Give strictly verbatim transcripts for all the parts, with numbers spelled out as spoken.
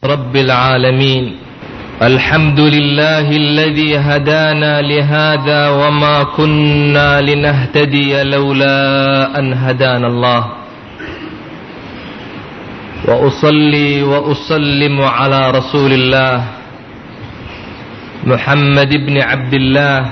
رب العالمين. الحمد لله الذي هدانا لهذا وما كنا لنهتدي لولا أن هدانا الله. وأصلي وأسلم على رسول الله محمد بن عبد الله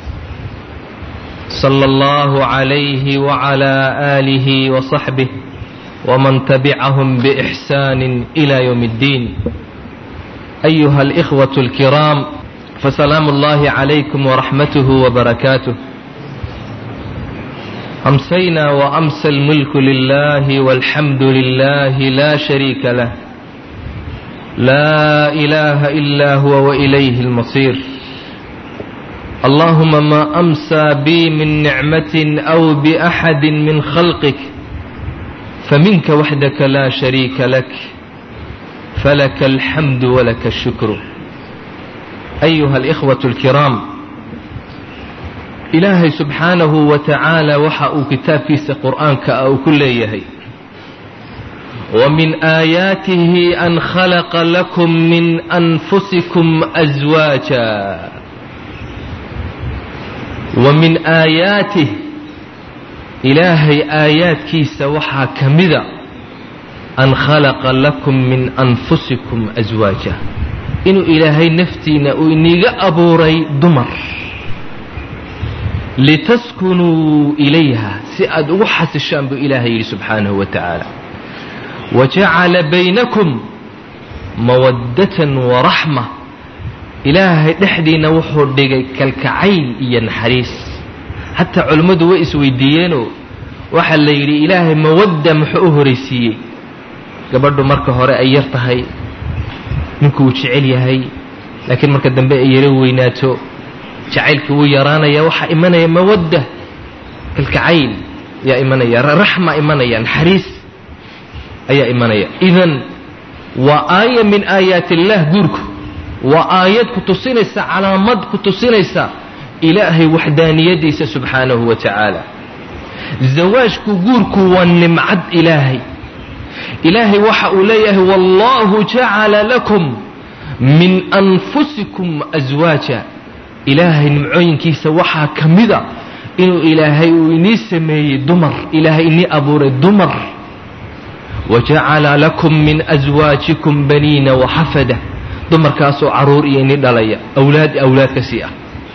صلى الله عليه وعلى آله وصحبه ومن تبعهم بإحسان إلى يوم الدين. أيها الإخوة الكرام، فسلام الله عليكم ورحمته وبركاته. أمسينا وأمسى الملك لله والحمد لله لا شريك له، لا إله إلا هو وإليه المصير. اللهم ما أمسى بي من نعمة أو بأحد من خلقك فمنك وحدك لا شريك لك، فلك الحمد ولك الشكر. أيها الإخوة الكرام، إلهي سبحانه وتعالى وحأ كتاب كيس قرآن كأو كل يهي. ومن آياته أن خلق لكم من أنفسكم أزواجا. ومن آياته إلهي آيات كيس وحا كمذا أن خلق لكم من أنفسكم أزواجا، إنه إلهي نفتينا وإني أبوري دمر لتسكنوا إليها، سأد وحس الشام إلهي سبحانه وتعالى. وجعل بينكم مودة ورحمة، إلهي نحدينا وحو ديغي كالكعين ينحريس. حتى علماء ويس ويديانو waxa la yiri ilaahay mawadda muxuu horeysiyay gabadhu marka hore ay yar tahay ninkuu jecel yahay, laakiin marka dambe ay yara weynaato jacaylku uu yaraanaya. waxa imanaya mawadda kalkacayn ya imanaya, rahma imanaya, naxariis ayaa imanaya. idan waa aaya min aayaati Allah. guurku waa aayad ku tusinaysa, calaamad ku tusinaysa ilaahay waxdaaniyadiisa subxaanahu wa ta'ala. زواجك جورك والنمعد إلهي. إلهي وحا إليه والله جعل لكم من أنفسكم أزواجا. إلهي نمعين كيس وحا كمذا إنه إلهي إني سمي دمر، إلهي إني أبور دمر. وجعل لكم من أزواجكم بنين وحفدة. دمر كاسو عرور إني دليا أولاد أولاد كسيئة.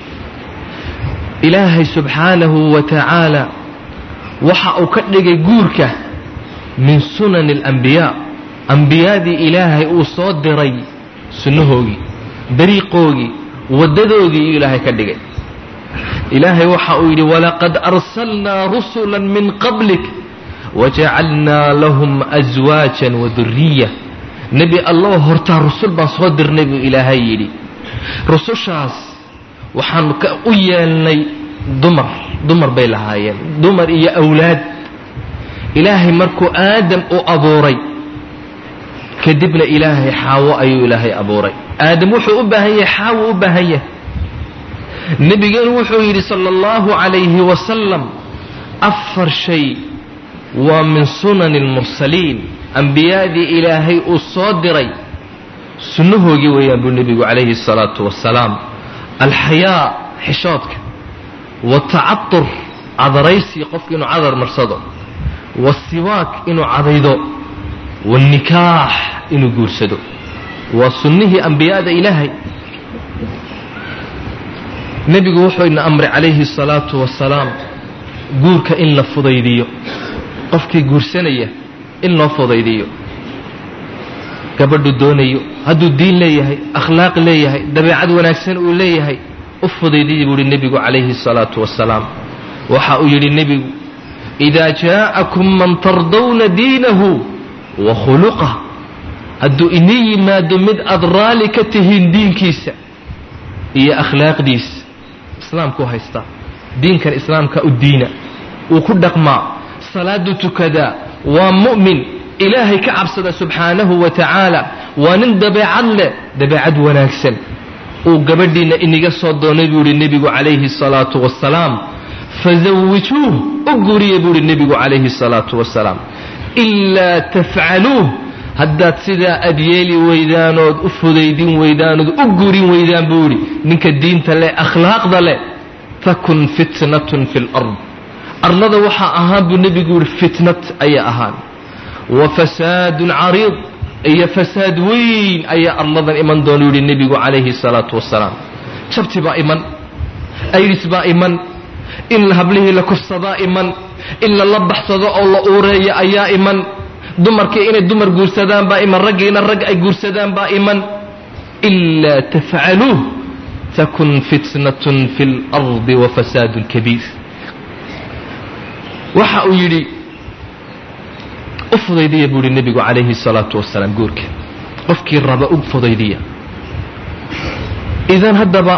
إلهي سبحانه وتعالى waxa uu ka dhigay guurka min sunan al-anbiya. anbiyadii ilaahay uu soo diray sunnahoogi, dariiqoogi, wadadoogii ilaahay ka dhigay. ilaahay waxa uu yiri walaqad arsalna rusulan min qablik waja'alna lahum azwajan wa dhurriyya. nabi allah horta rusul baan soo dirnay buu ilaahay yiri. rusushaas waxaan ka u yeelnay dumar dumar bay lahaayeen, dumar iyo awlaad. ilaahay markuu aadam u abuuray kadibna ilaahay xaawo ayuu ilaahay abuuray. aadam wuxuu u baahan yahay xaawo u baahan yahay. nabigeenu wuxuu yidhi sala allahu calayhi wasalam afar shay waa min sunani almursaliin. ambiyadii ilaahay uu soo diray sunnahoogii weeyaan buu nebigu calayhi salaatu wasalaam. alxayaa xishoodka, والتعطر عذريسي قفك إنه عذر مرصده، والسواك إنه عضيده، والنكاح إنه جرسده. وسنه أنبياء إلهي. نبي وحو إن أمر عليه الصلاة والسلام جورك إن لفضيديه، قفك جرسنيه إن لفضيديه. كبردو دونيه هدو الدين ليه، أخلاق ليه، دبيعة ونكسن وليه. أفضيدي بول النبي عليه الصلاة والسلام. وحاول النبي إذا جاءكم من ترضون دينه وخلقه هدو إني ما دمد أضرالك تهين دين كيسا هي أخلاق ديس. إسلام كو هايستا دين كان إسلام كالدين وكدق ما صلاة كذا ومؤمن إلهي كعبسد سبحانه وتعالى ونندبع له دبعد ونكسل. وقبلنا إني قصد نبي النبي عليه الصلاة والسلام فزوجوه أقري يقول النبي عليه الصلاة والسلام إلا تفعلوه haddaad sidaa adyeeli weydaanood u fudaydin weydaanood u gurin weydaan buu yidhi ninka diinta leh akhlaaqda leh takun fitnatun fi lard arlada waxaa ahaan buu nebigu yidhi fitnad ayaa ahaan wa fasaadun cariid iyo fasaad weyn ayaa arladan iman doonu yidhi nebigu calayhi salaatu wasalaam jabti baa iman ayris baa iman in hablihii la kufsadaa iman in lala baxsado oo la uureeyo ayaa iman dumarkii inay dumar guursadaan baa iman raggiina rag ay guursadaan baa iman ilaa tafcaluuh takun fitnatun fi lardi wa fasaadun kabiir waxa uu yidhi u fudaydiya buu yidhi nebigu calayhi salaatu wasalaam guurka qofkii raba u fudaydiya idan haddaba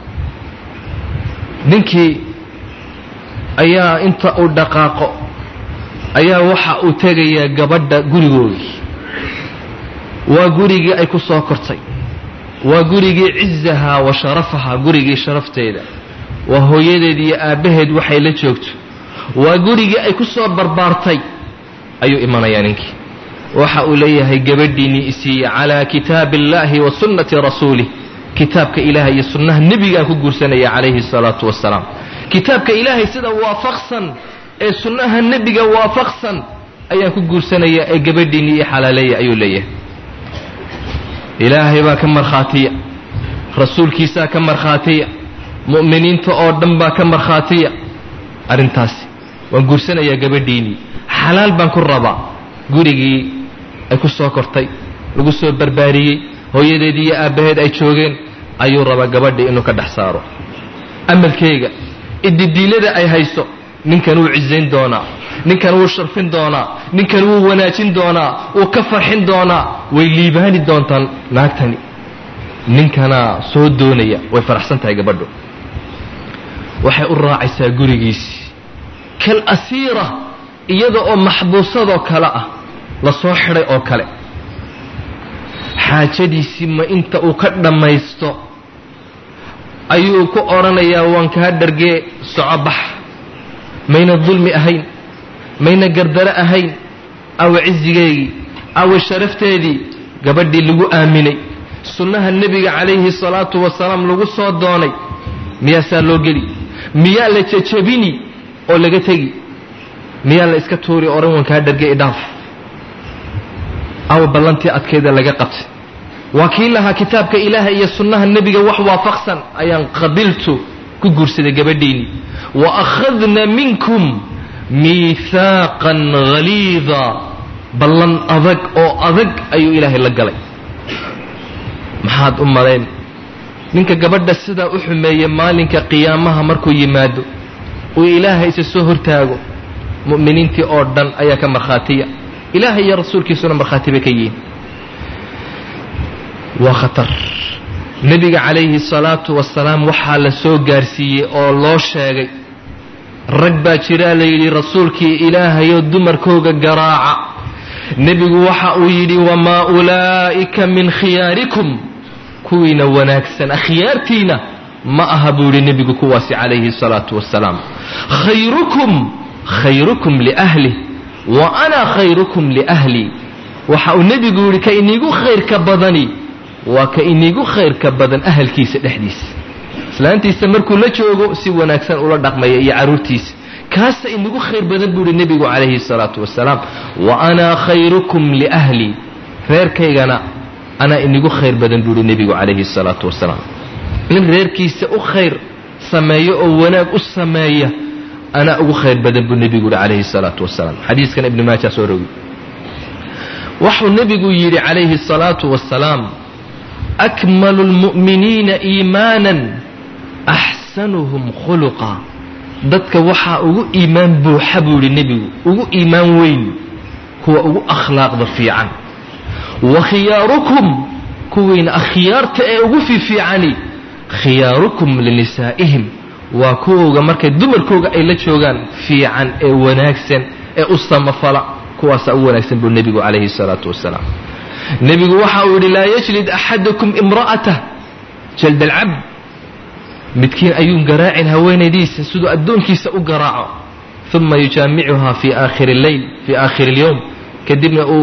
ninkii ayaa inta uu dhaqaaqo ayaa waxa uu tegayaa gabadha gurigoodii waa gurigii ay ku soo kortay waa gurigii cizahaa wa sharafahaa gurigii sharafteeda waa hooyadeed iyo aabbaheed waxay la joogto waa gurigii ay ku soo barbaartay ayuu imanayaa ninkii waxa uu leeyahay gabadhiinii isiiya calaa kitaabi illaahi wa sunnati rasuulih kitaabka ilaahay iyo sunnaha nebigaan ku guursanaya calayhi salaatu wasalaam kitaabka ilaahay sida waafaqsan ee sunnaha nebiga waafaqsan ayaan ku guursanaya ee gabadhiinii ii xalaaleeya ayuu leeyahay ilaahay baa ka markhaatiya rasuulkiisaa ka markhaatiya mu'miniinta oo dhan baa ka markhaatiya arrintaasi waan guursanayaa gabadhiinii xalaal baan ku rabaa gurigii ay ku soo kortay lagu soo barbaariyey hooyadeedii iyo aabbaheed ay joogeen ayuu rabaa gabadhii inuu ka dhex saaro amalkeyga ididiilada ay hayso ninkan wuu cizayn doonaa ninkan wuu sharfin doonaa ninkan wuu wanaajin doonaa wuu ka farxin doonaa way liibaani doontaan naagtani ninkanaa soo doonaya way faraxsan tahay gabadhu waxay u raacaysaa gurigiisii kal asiira iyada oo maxbuusadoo kale ah la soo xidhay oo kale xaajadiisii ma inta uu ka dhammaysto ayuu ku odhanayaa waan kaa dhargee soco bax mayna dulmi ahayn mayna gardaro ahayn awa cizigeygii awa sharafteedii gabadhii lagu aaminay sunnaha nebiga calayhi salaatu wasalaam lagu soo doonay miyaasaa loo geli miyaa la jajabini oo laga tegi miyaa la iska tuuri odhan waan kaa dhargee idhaaf awa ballantii adkeeda laga qabtay waa kii lahaa kitaabka ilaahay iyo sunnaha nebiga wax waafaqsan ayaan qabiltu ku guursaday gabadhiinii wa akhadna minkum miihaaqan haliida ballan adag oo adag ayuu ilaahay la galay maxaad u malayn ninka gabadha sidaa u xumeeya maalinka qiyaamaha markuu yimaado uu ilaahay isa soo hortaago mu'miniintii oo dhan ayaa ka markhaatiya ilaahay iyo rasuulkiisuna markhaati bay ka yihiin waa khatar nebiga calayhi salaatu wasalaam waxaa la soo gaarsiiyey oo loo sheegay rag baa jiraa la yidhi rasuulkii ilaahayoo dumarkooga garaaca nebigu waxa uu yidhi wamaa ulaa'ika min khiyaarikum kuwiina wanaagsan akhyaartiina ma aha buu yidhi nebigu kuwaasi calayhi salaatu wasalaam khayrukum khayrukum liahlih wa ana khayrukum liahlii waxa uu nebigu yidhi ka inigu khayrka badani waa ka inigu khayrka badan ahalkiisa dhexdiisa islaantiisa markuu la joogo si wanaagsan ula dhaqmaya iyo carruurtiisa kaasa inigu khayr badan buu yidhi nebigu calayhi salaatu wasalaam wa ana khayrukum liahlii reerkaygana anaa inigu khayr badan buu yidhi nebigu calayhi salaatu wasalaam nin reerkiisa u khayr sameeyo oo wanaag u sameeya anaa ugu khayr badan buu nebigu yidhi calayhi salaatu wasalaam xadiiskan ibnu maaja soo rogi wuxuu nebigu yidhi calayhi salaatu wasalaam akmalu lmu'miniina iimaanan axsanuhum khuluqa dadka waxaa ugu iimaan buuxa buu yidhi nebigu ugu iimaan weyn kuwa ugu akhlaaqda fiican wa khiyaarukum kuwiina akhyaarta ee ugu fiifiicani khiyaarukum linisaa'ihim waa kuwooga markay dumarkooga ay la joogaan fiican ee wanaagsan ee u samafala kuwaasaa u wanaagsan buu nebigu calayhi salaatu wasalaam nebigu waxa uu yidhi laa yajlid axadukum imra'atah jald alcabd midkiin ayuun garaacin haweenaydiisa siduu addoonkiisa u garaaco uma yujaamicuhaa fii aakhiri alleyl fii aakhiri alyowm kadibna uu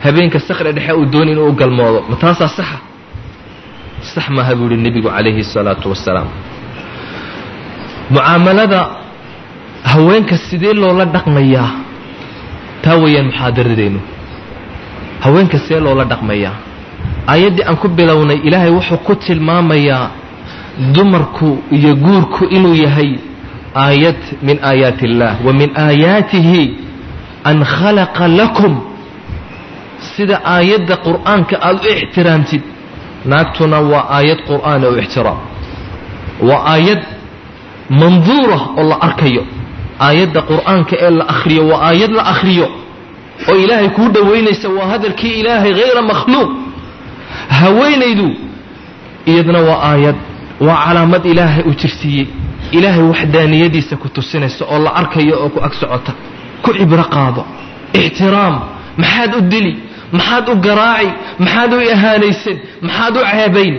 habeenka saqra dhexe uu doon inuu galmoodo ma taasa sax sax ma habuuri nabigu calayhi salaatu wasalaam muaamalada haweenka sidee loola dhaqmayaa taa weeyaan muxaadaradeenu haweenka sidee loola dhaqmayaa aayaddii aan ku bilownay ilaahay wuxuu ku tilmaamayaa dumarku iyo guurku inuu yahay aayad min aayaati illaah wa min aayaatihi an khalaqa lakum sida aayadda qur'aanka aad u ixtiraamtid naagtuna waa aayad qur'aana u ixtiraam waa aayad manduura oo la arkayo aayadda qur'aanka ee la akhriyo waa aayad la akhriyo oo ilaahay kuu dhowaynaysa waa hadalkii ilaahay hayra makhluuq haweenaydu iyadna waa aayad waa calaamad ilaahay u jirsiiyey ilaahay waxdaaniyadiisa ku tusinaysa oo la arkayo oo ku ag socota ku cibro qaado ixtiraam maxaad u dili maxaad u garaaci maxaad u ihaanaysan maxaad u ceebayn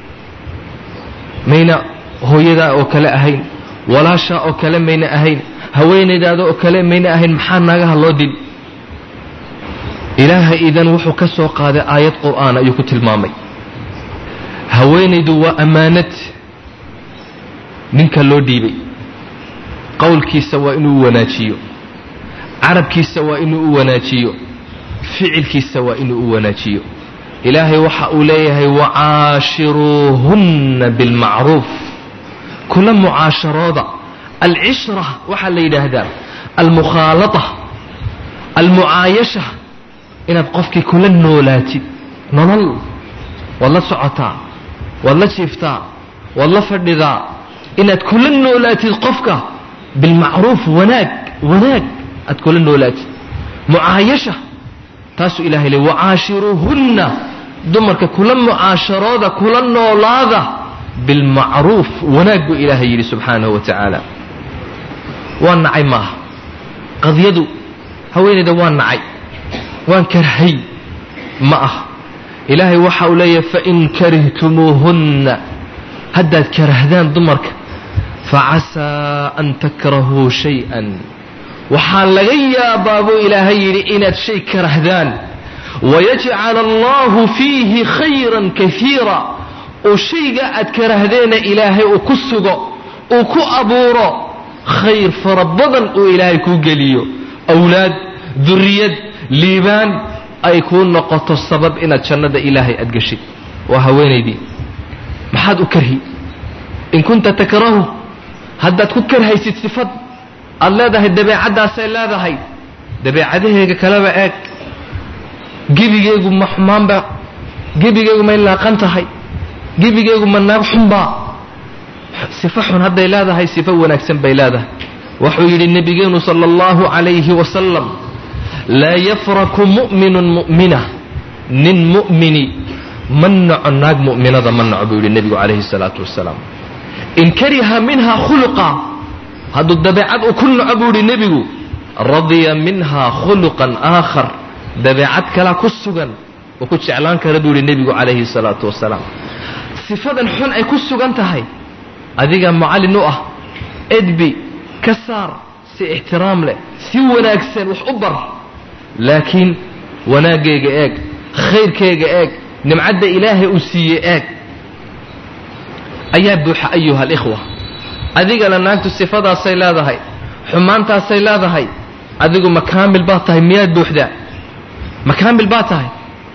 mayna hooyadaa oo kale ahayn walaashaa oo kale mayna ahayn haweenaydaada oo kale mayna ahayn maxaa naagaha loo dili ilaahay idan wuxuu ka soo qaaday aayad qur'aan ayuu ku tilmaamay haweenaydu waa ammaanad ninka loo dhiibay qowlkiisa waa inuu wanaajiyo carabkiisa waa inuu u wanaajiyo ficilkiisa waa inuu u wanaajiyo ilaahay waxa uu leeyahay wacaashiruuhunna bilmacruuf kula mucaasharooda alcishra waxaa la yidhaahdaa almukhaalata almucaayasha inaad qofkii kula noolaatid nolol waad la socotaa waad la jiiftaa waad la fadhidaa inaad kula noolaatid qofka bilmacruuf wanaag wanaag aad kula noolaatid mucaayasha taasuu ilahay leey wacaashiruuhunna dumarka kula mucaasharooda kula noolaada bilmacruuf wanaag buu ilaahay yidhi subxaanahu wa tacaala waa nacay maaha qadiyadu haweenayda waa nacay waan karhay ma ah ilaahay waxa uu leeyahay fain karihtumuuhunna haddaad karahdaan dumarka facasaa an takrahuu shay-an waxaa laga yaabaa buu ilaahay yidhi inaad shay karahdaan wayajcal allahu fiihi khayran kaiira oo shayga aad karahdeena ilaahay uu ku sugo uu ku abuuro khayr fara badan uu ilaahay kuu geliyo awlaad duriyad liibaan ay kuu noqoto sabab inaad jannada ilaahay aad geshid waa haweenaydii maxaad u karhi in kunta takrahu haddaad ku karhaysid sifad aad leedahay dabeecaddaasay leedahay dabeecadaheega kaleba eeg gebigeygu ma xumaanba gebigeygu may laaqan tahay gebigeygu ma naag xunbaa sifo xun hadday leedahay sifo wanaagsan bay leedahay wuxuu yidhi nebigeenu sala allahu calayhi wasalam laa yafraku mu'minun mu'mina nin mu'mini ma naco naag mu'minada ma naco buu yidhi nebigu calayhi salaatu wasalaam in kariha minha khuluqa hadduu dabeecad uu ku naco buu yidhi nebigu radiya minha khuluqan aakhar dabeecad kalaa ku sugan oo ku jeclaan kara buu yidhi nebigu calayhi salaatu wasalaam sifadan xun ay ku sugan tahay adiga macallin u ah edbi ka saar si ixtiraam leh si wanaagsan wax u bar laakiin wanaaggeega eeg khayrkeega eeg nimcadda ilaahay uu siiyey eeg ayaa buuxa ayuha alikhwa adigana naagtu sifadaasay leedahay xumaantaasay leedahay adigu ma kaamil baa tahay miyaad buuxdaa ma kaamil baa tahay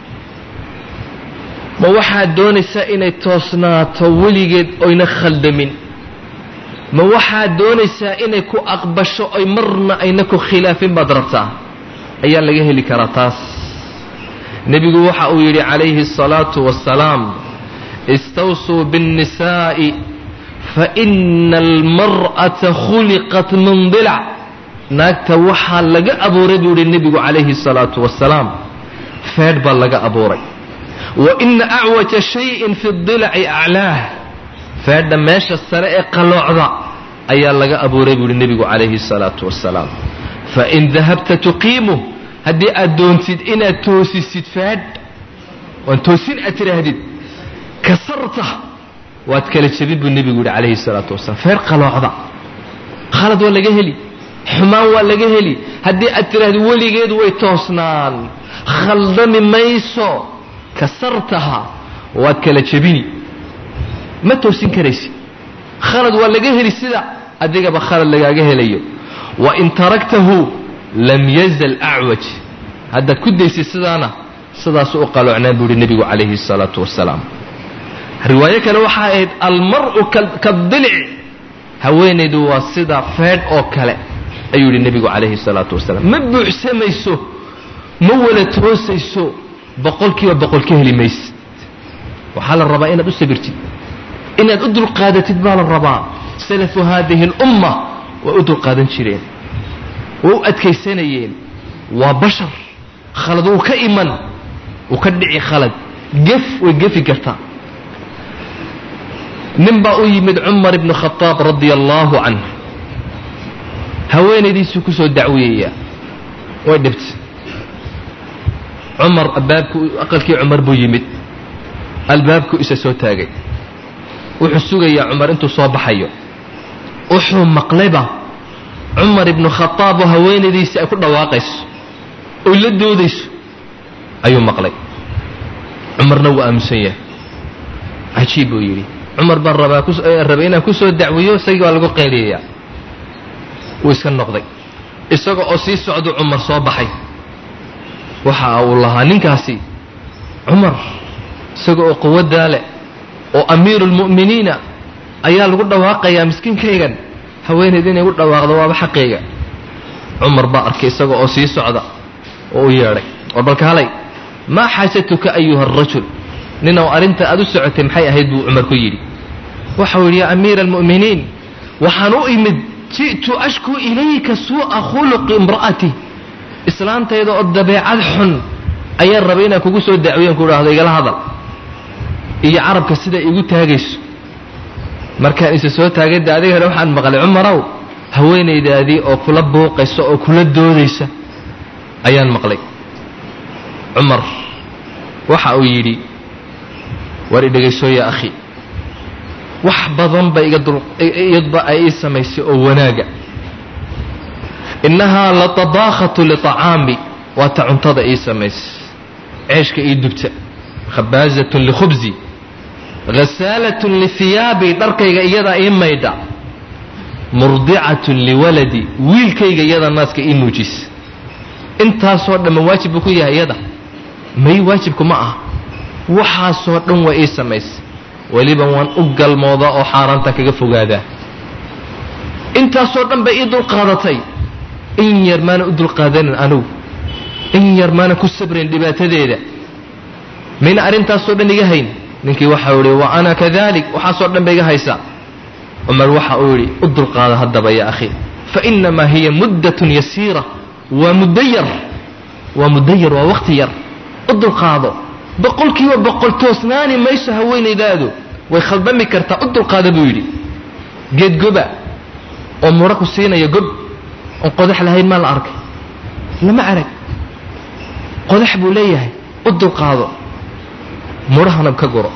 ma waxaad doonaysaa inay toosnaato weligeed oyna khaldamin ma waxaad doonaysaa inay ku aqbasho oy marna ayna ku khilaafin baad rabtaa ayaa laga heli karaa taas nebigu waxa uu yidhi calayhi الsalaatu wassalaam istawsuu biالnisaa'i faina almar'ata khuliqat min dilac naagta waxaa laga abuuray buu yidhi nebigu calayhi الsalaatu wassalaam feedh baa laga abuuray waina acwaja shayin fi dilaci aclaah feedha meesha sare ee qaloocda ayaa laga abuuray buu yidhi nebigu calayhi الsalaatu wassalaam fain dahabta tuqiimu haddii aad doontid inaad toosisid feedh waan toosin aad tidhaahdid kasarta waad kala jebin buu nebigu yidhi calayhi الsalaatu wasalaam feedh qaloocda khalad waa laga heli xumaan waa laga heli haddii aad tidhahdid weligeed way toosnaan khaldami mayso kasartaha waad kala jabini ma toosin karaysi khalad waa laga heli sida adigaba khalad lagaaga helayo wa in taraktahu lam yazal a'waj hadda ku daysi sidana sidaas u qalocnaa buu nabigu calayhi salaatu wasalaam riwaayo kale waxa ay almar'u kadhil'i haweenaydu waa sida feed oo kale ayuu nabigu calayhi salaatu wasalaam ma buuxsamayso ma wala toosayso boqolkiiba boqol ka heli maysid waxaa la rabaa inaad u sabirtid inaad u dulqaadatid baa la rabaa salafu haadihi al-umma wa u dulqaadan jireen wa u adkaysanayeen waa bashar khalad uu ka iman uu ka dhici khalad gaf way gafi kartaa ninbaa u yimid cumar ibn khataab radiyallahu canhu haweenaydiisu ku soo dacweeya way dhibtay cumar albaabku aqalkii cumar buu yimid albaabku isa soo taagay wuxuu sugayaa cumar intuu soo baxayo wuxuu maqlayba cumar ibn khataab haweenaydiisa ay ku dhawaaqayso oo la doodayso ayuu maqlay cumarna wuu aaminsan yahay cajiib uu yidhi cumar baan rabaa ku rabay inaan ku soo dacwiyo isagii waa lagu qeyliyaa wuu iska noqday isaga oo sii socdo cumar soo baxay waxa uu lahaa ninkaasi cumar isaga oo quwadda leh oo amiirul mu'miniina ayaa lagu dhawaaqayaa miskiinkaygan haweenayda inay ugu dhawaaqdo waaba xaqayga cumar baa arkay isaga oo sii socda oo u yeedhay war balka halay maa xaajatuka ayuha arajul ninaw arrinta aad u socotay maxay ahayd buu cumar ku yidhi waxau yidhi yaa amiira almu'miniin waxaan u imid ji'tu ashku ilayka suu'a khuluqi imra'ati islaantayda oo dabeecad xun ayaan rabay inaan kugu soo dacwiyan ku idhaahdo igala hadal iyo carabka sida igu taagayso markaan isa soo taagay da adigana waxaan maqlay cumarow haweenaydaadii oo kula buuqaysa oo kula doodaysa ayaan maqlay cumar waxa uu yidhi war i dhegayso yaa akhi wax badan ba iga dul iyadba ay ii samaysay oo wanaaga innahaa latadaakhatu liطacaami waata cuntada ii samaysay ceeshka ii dubta khabaazatun likhubzi hasaalatun lihiyaabi dharkayga iyadaa ii maydha murdicatun liwaladi wiilkayga iyada naaska ii nuujisa intaasoo dhamma waajib buu ku yahay iyada may waajibku ma aha waxaasoo dhan waa ii samaysay weliba waan u galmoodaa oo xaaraanta kaga fogaadaa intaasoo dhan bay ii dulqaadatay in yar maana u dulqaadanin anugu in yar maana ku sabrayn dhibaatadeeda mayna arrintaasoo dhan iga hayn ninkii waxa uu yidhi wa ana kadalik waxaasoo dhan ba iga haysaa cumar waxa uu yidhi u dulqaada haddaba ya akhi fa inamaa hiya muddatun yasiira waa muddo yar waa muddo yar waa waqti yar u dulqaado boqolkiiba boqol toosnaani mayso haweenaydaadu way khaldami kartaa u dulqaada buu yidhi geed goba oo muro ku siinaya gob oon qodax lahayn maa la arkay lama arag qodax buu leeyahay u dulqaado murahana ka guro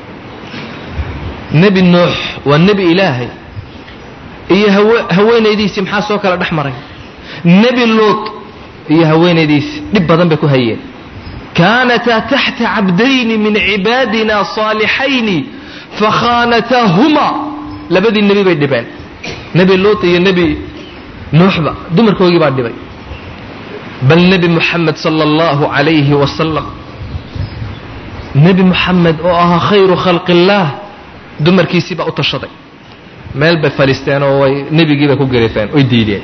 nebi nuux waa nebi ilaahay iyo haweenaydiisii maxaa soo kala dhex maray nebi luut iyo haweenaydiisii dhib badan bay ku hayeen kaanataa taxta cabdayni min cibaadina saalixayni fakhaanataahumaa labadii nebi bay dhibeen nebi luut iyo nebi nuuxba dumarkoogii baa dhibay bal nebi muxamed sala allahu calayhi wasalam nebi muxamed oo ahaa khayru khalqi illaah dumarkiisii baa u tashaday meel bay fadhiisteen oo way nebigiibay ku garifeen oy diideen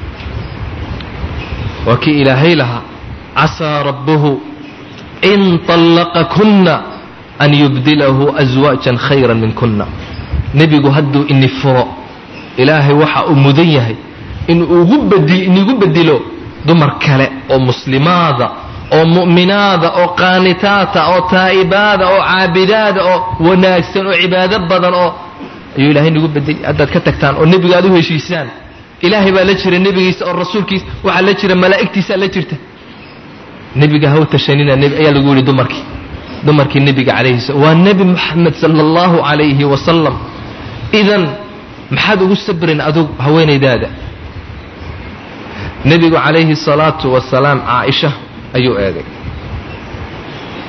waa kii ilaahay lahaa casaa rabbuhu in طallaqakunna an yubdilahu aswaajan khayran minkunna nebigu hadduu ini furo ilaahay waxa uu mudan yahay inuu inigu bedilo dumar kale oo muslimaada oo mu'minaada oo qaanitaata oo taa'ibaada oo caabidaada oo wanaagsan oo cibaado badan oo ayuu ilaahay nagu bedeli haddaad ka tagtaan oo nebiga aad u heshiisaan ilaahay baa la jira nebigiisa oo rasuulkiisa waxaa la jira malaa'igtiisa la jirta nebiga haw tashanina ayaa lagu yidhi dumarkii dumarkii nebiga calayhi salaam waa nebi moxamed sala allahu calayhi wasalam idan maxaad ugu sabrin adug haweenaydaada nebigu calayhi salaatu wasalaam caaisha ayuu eegay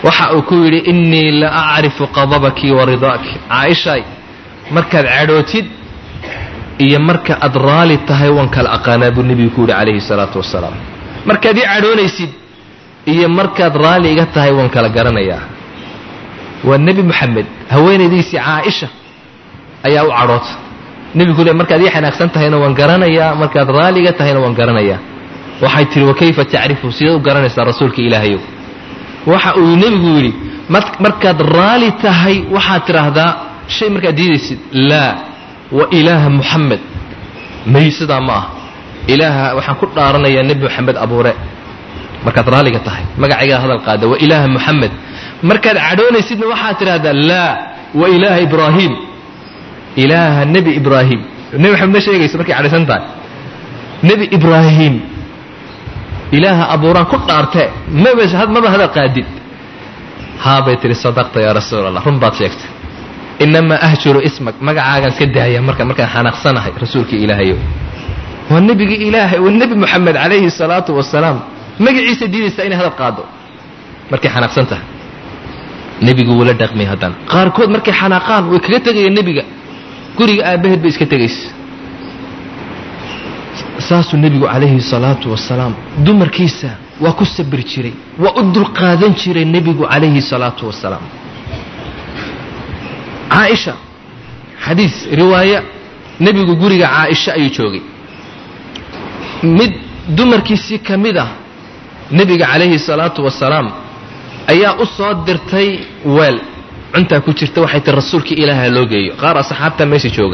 waxa uu ku yidhi innii la acrifu qadabaki wa ridaaki caaishay markaad cadhootid iyo marka aad raali tahay waan kala aqaanaa buu nebigu ku yidhi calayhi salaatu wasalaam markaad ii cadhoonaysid iyo markaad raali iga tahay waan kala garanayaa waa nebi moxamed haweenaydiisii caaisha ayaa u cadhoota nebigu le markaad ii xanaaqsan tahayna waan garanayaa markaad raali iga tahayna waan garanayaa waxay tihi wakayfa tacrifu sidaad u garanaysaa rasuulka ilaahayow waxa uu nebigu yidhi markaad raali tahay waxaad tidhaahdaa shay markaad diidaysid laa wa ilaaha muxamed may sidaa ma ah ilaaha waxaan ku dhaaranayaa nebi moxamed abuure markaad raaliga tahay magacaygaa hadal qaada wa ilaaha muxamed markaad cadhoonaysidna waxaad tidhaahdaa laa wa ilaaha ibraahim ilaaha nebi ibraahim nebi moxamed ma sheegayso markay cadhaysan tahay nebi ibraahim ilaaha abuuraan ku dhaartee maba hadal qaadid haabay tihi sadaqta yaa rasuul allah run baad sheegtay inamaa ahjuru ismak magacaagaan iska daaya marka markaan xanaaqsanahay rasuulkii ilaahayow waa nebigii ilaahay waa nebi moxamed calayhi salaatu wasalaam magaciisa diidaysaa inay hadal qaado markay xanaaqsan tahay nebigu wuu la dhaqmay haddana qaarkood markay xanaaqaan way kaga tegayeen nebiga guriga aabbaheed bay iska tegaysa saasuu nebigu calayhi salaatu wasalaam dumarkiisa waa ku sabri jiray waa u dulqaadan jiray nebigu calayhi salaatu wasalaam caaisha xadiis riwaaya nebigu guriga caaisha ayuu joogay mid dumarkiisii ka mid ah nebiga calayhi salaatu wasalaam ayaa u soo dirtay weel cuntaa ku jirta waxay tii rasuulkii ilaaha loo geeyo qaar asxaabta meesha jooga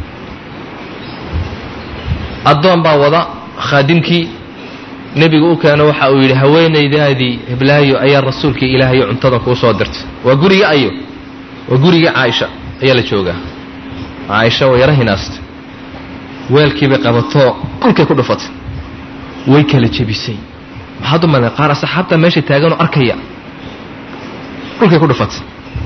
addoon baa wada khaadimkii nebigu u keeno waxa uu yidhi haweenaydaadii heblaayo ayaa rasuulkii ilaahayo cuntada kuu soo dirtay waa guriga ayo waa gurigii caaisha ayaa la joogaa caaisha way yaro hinaastay weelkiibay qabatoo dhulkay ku dhufatay way kala jebisay maxaad u malay qaar asxaabta meesha taaganoo arkaya dhulkay ku dhufatay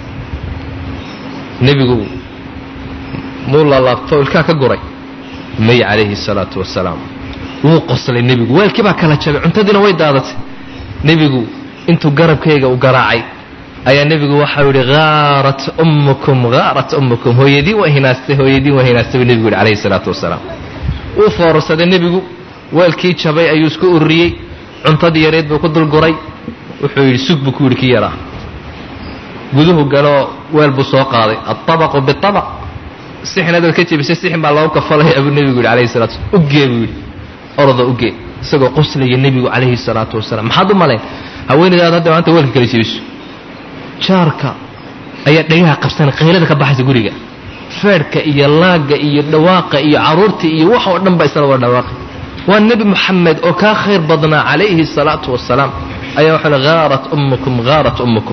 nebigu muu laalaabto ilkaa ka guray may calayhi salaatu wasalaam wuu qoslay nebigu weelkii baa kala jabay cuntadiina way daadatay nebigu intuu garabkayga u garaacay ayaa nebigu waxau yidhi haarat ummukum haarat ummukum hooyadii waa hinaastay hooyadii waa hinaastay buu nebigu yidhi calayhi salaatu wasalaam wuu foorarsaday nebigu weelkii jabay ayuu isku ururiyey cuntadii yareed buu ku dulguray wuxuu yidhi sug buu ku yidhi kii yaraa guduhu galoo weel buu soo qaaday atabaqu bitabaq sixinadaad ka jebisay sixin baa loogu kafalaya buu nebigu yidhi calayhi salatu wasalaam ugee buu yidhi orda ugee isagoo qoslaya nebigu calayhi salaatu wasalaam maxaad u malayn haweenaydaad hadda maanta weelka kala jebiso jaarka ayaa dhagaha qabsanay qaylada ka baxaysa guriga feedhka iyo laagga iyo dhawaaqa iyo caruurta iyo wax oo dhan ba isla wada dhawaaqay waa nebi moxamed oo kaa khayr badnaa calayhi salaatu wasalaam ayaa wuxuu le haarat ummukum haarat ummukum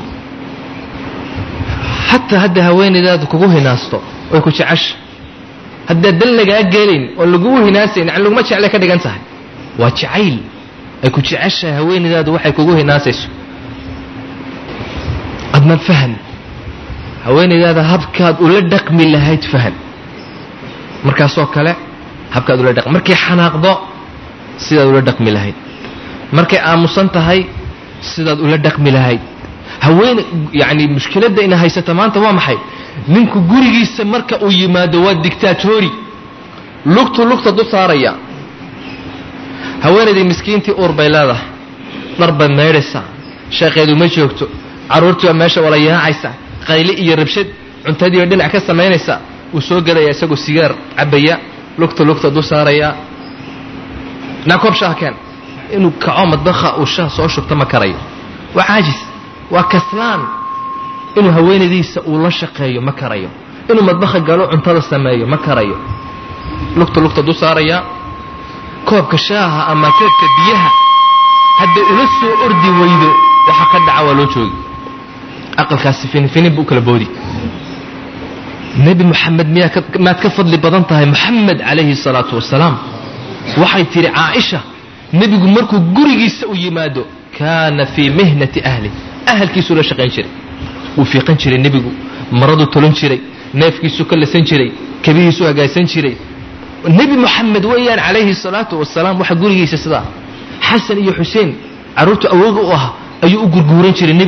xataa hadda haweenaydaadu kugu hinaasto way ku jecesha haddaa dan lagaa gelayn oo lagugu hinaasayn yani laguma jeclay ka dhigan tahay waa jacayl ay ku jeceshahay haweenaydaadu waxay kugu hinaasayso adna fahan haweenaydaada habkaad ula dhaqmi lahayd fahan markaasoo kale habkaad ula dhaqmi markay xanaaqdo sidaad ula dhaqmi lahayd markay aamusan tahay sidaad ula dhaqmi lahayd haween yani mushkiladda ina haysata maanta waa maxay ninku gurigiisa marka uu yimaado waa dictatori lugtu lugta du saaraya haweenaydii miskiintii uur bay leedahay dhar bay meedhaysaa sheekeedu ma joogto carruurtii waa meesha wala yaacaysa qayle iyo rabshad cuntadii oo dhinac ka samaynaysa wuu soo gelaya isagoo sigaar cabaya lugta lugta du saaraya naa koob shaah keen inuu kaco madbaha uu shaah soo shubto ma karayo waa caajis waa kaslaan inuu haweenaydiisa uu la shaqeeyo ma karayo inuu madbaha galo cuntada sameeyo ma karayo lugta lugta du saaraya koobka shaaha ama keebka biyaha hadday ula soo ordi weydo waxa ka dhaca waa loo joogi aqalkaasi finifinin buu kala boodi nebi moxamed miyaa maad ka fadli badan tahay moxamed calayhi salaatu wasalaam waxay tidhi caaisha nebigu markuu gurigiisa u yimaado kaana fii mihnati ahli ahalkiisuu la shaqayn jiray wuu fiiqan jiray nebigu maraduu tolon jiray neefkiisuu ka lasan jiray kabihiisuu hagaagsan jiray nebi moxamed weeyaan calayhi salaatu wasalaam waxa gurigiisa sidaa xasan iyo xuseen carruurtu awooga u ah ayuu u gurguuran jiray nebigu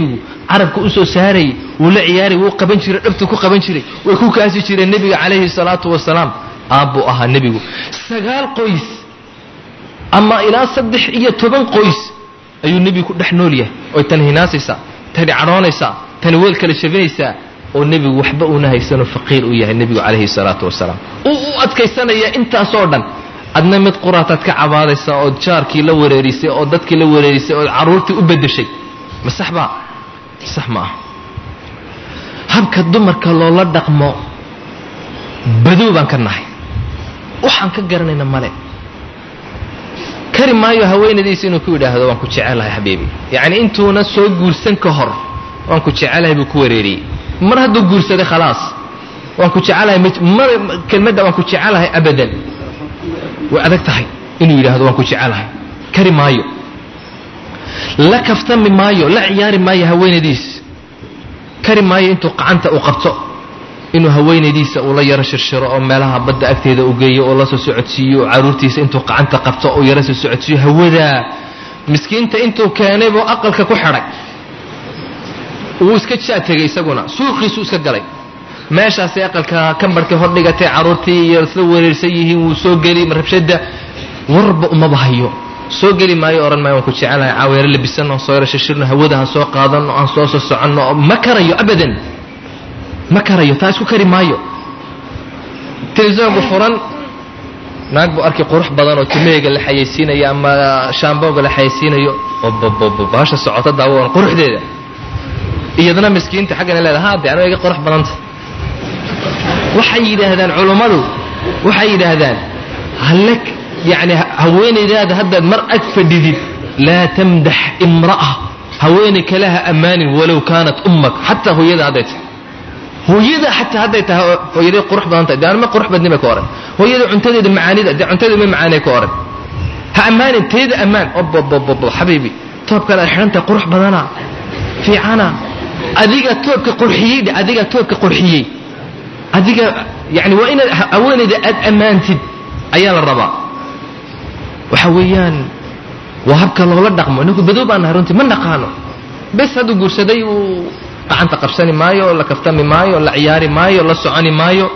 carabka u soo saaray wuu la ciyaari wuu qaban jiray dhabtu ku qaban jiray way ku kaasi jireen nabiga calayhi salaatu wasalaam aabbu ahaa nabigu sagaal qoys ama ilaa saddex iyo toban qoys ayuu nabigu ku dhex nool yahay oo tan hinaasaysaa tan caroonaysaa tan weel kala shafinaysaa oo nabigu waxba una haysano faqiir u yahay nabigu calayhi salaatu wasalaam uu u adkaysanaya intaas oo dhan adna mid quraataad ka cabaadaysa oo jaarkii la wareerisay oo dadkii la wareerisay oo caruurtii u bedeshay ma sax baa sax ma ah habka dumarka loola dhaqmo badow baan ka nahay waxaan ka garanayna male kari maayo haweenadiisa inuu ku yidhaahdo waan ku jecelahay xabiibi yacni intuuna soo guursan ka hor waan ku jecelahay buu ku wareeriyey mar hadduu guursaday khalaas waan ku jecelahay mar kelmadda waan ku jecelahay abadan way adag tahay inuu yidhaahdo waan ku jecelahay kari maayo la kaftami maayo la ciyaari maayo haweenadiisa kari maayo intuu qacanta u qabto inuu haweenadiisa uu la yaro shirshiro oo meelaha badda agteeda u geeyo oo la soo socodsiiyo oo caruurtiisa intuu qacanta qabto oo yaro soo socodsiiyo hawada miskiinta intuu keenay buu aqalka ku xidhay wuu iska jaatagay isaguna suuqiisu iska galay meeshaasay aqalka kambarhkii hor dhigatay caruurtii iyo isla wareersan yihiin wuu soo geli rabshada warba uma bahayo soo geli maayo oran maayo waan ku jecelahay caaweero labisan oo soo yaro shirshirno hawada ha soo qaadano aan soo soo soconno ma karayo abadan ma karayo taa isku kari maayo televisionku furan naag buu arkay qurux badan oo timeega la xayeysiinayo ama shaambooga la xayeysiinayo oo baasha socota daawan quruxdeeda iyadana miskiinta xaggana leedahay haddii aniga iga qurux badanta waxay yidhaahdaan culummadu waxay yidhaahdaan halak يعني هويني هذا هذا المرأة فديد لا تمدح امرأة هوينك لها أمان ولو كانت أمك حتى هو يدا هديت هو يدا حتى هديت هو يدا قرح بانت ده أنا ما قرح بدني بكورن هو يدا عنتدي المعاني ده عنتدي من معاني كورن هأمان تيد أمان أب أب أب أب حبيبي طب كان الحين أنت قرح بدنا في عنا أديك توب كقرحية أديك توب كقرحية أديك يعني وين هويني ده أمانتي أيام الربع waxa weeyaan waa habka loola dhaqmo inagu badow baan runtii ma naqaano bas hadu guursaday uu gacanta qabsani maayo la kaftami maayo la ciyaari maayo la soconi maayo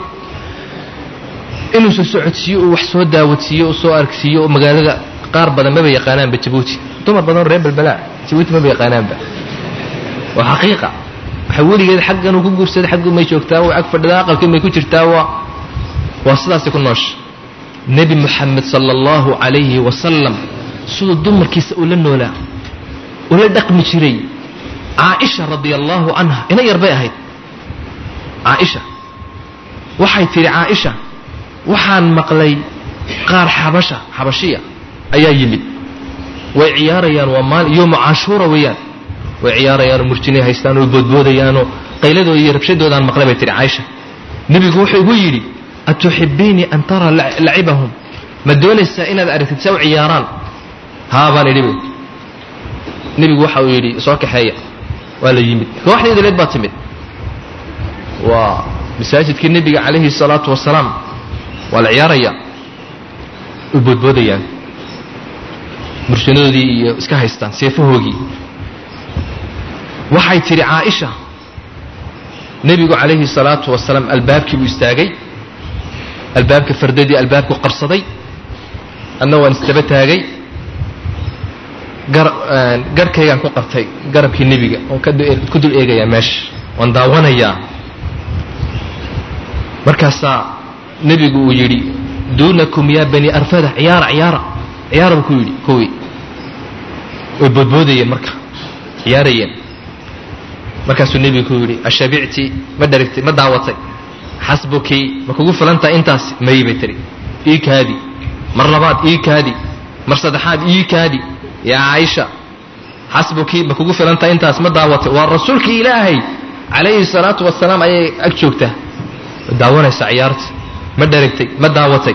inuu soo socodsiyo oo wax soo daawadsiyo oo soo argsiyo oo magaalada qaar badan ma yaqaanaan ba Djibouti dumar badan reer balbala Djibouti ma yaqaanaan ba waa xaqiiqa waxa weligeed xaqan uu ku guursaday xaq ma joogtaa oo ag fadhida aqalkii ma ku jirtaa waa waa sidaas ku noosh نبي محمد صلى الله عليه وسلم سود دمر كيس ولا نولا ولا دقم شري عائشة رضي الله عنها إنا يربيها هيد عائشة وحي تري عائشة وحان مقلي قار حبشة حبشية أيا يمد وعياريان ومال يوم عاشورة ويان وعياريان مرتني هيستان وبودبوديانو قيلدو يربشدو دان مقلبة تري عائشة نبي قوحي ويلي أتحبيني أن ترى لعبهم ما دون السائنة أردت تسوي عياران هذا نبي نبي وحى ويلي صاك حيا ولا يمد واحد يدل يدبا تمد ومساجد كالنبي عليه الصلاة والسلام والعيارية وبود بوديا مرشنو دي اسكاهستان سيفهوغي وحي تري عائشة نبي عليه الصلاة والسلام الباب كي بيستاغي البابك فرددي البابك قرصدي أنه واستبتها جاي جر جر كيان كقرتي جرب كي النبي وكدو كدو إيجا يا مش ونداونا يا مركز نبي يجري دونكم يا بني أرفدة عيار عيار عيار بكوي كوي وبودبودي مركز عياريا مركز النبي يقولي الشبيعتي ما دركتي ما دعوتي حسبكي ما كوقف فلانتا انتاس ما يبتري ايك هادي مرلبات ايك هادي مرصدحات ايك هادي يا عائشة حسبكي ما كوقف فلانتا انتاس ما دعوتي والرسولك إلهي عليه الصلاة والسلام اي اكتشوكته دعونا سعيارت ما دركتي ما دعوتي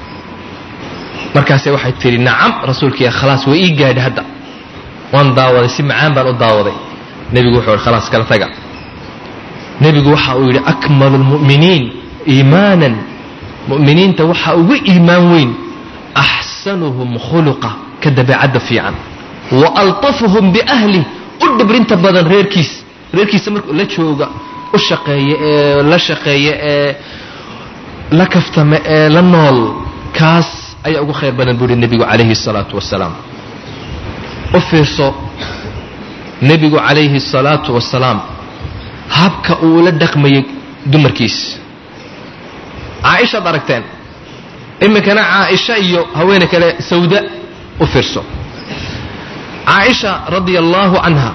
مركز واحد تري نعم رسولك يا خلاص وايك هادي هدا وان دعوتي سمعان بان دعوتي نبي يقول خلاص كلا تقع نبي وحا ويري أكمل المؤمنين إيمانا مؤمنين توحا وإيمان وين أحسنهم خلقا كدب عد في عن وألطفهم بأهله قد برنت بدن غير كيس reerkiisa markuu la jooga u shaqeeya ee la shaqeeya ee la kaftama ee la nool kaas ayaa ugu khayr badan buu nebigu calayhi salaatu wasalaam. u fiirso nebigu calayhi salaatu wasalaam habka uu la dhaqmayay dumarkiis. caaishaad aragteen, iminkana caaisha iyo haweene kale sawda u fiirso. caaisha radia allaahu canha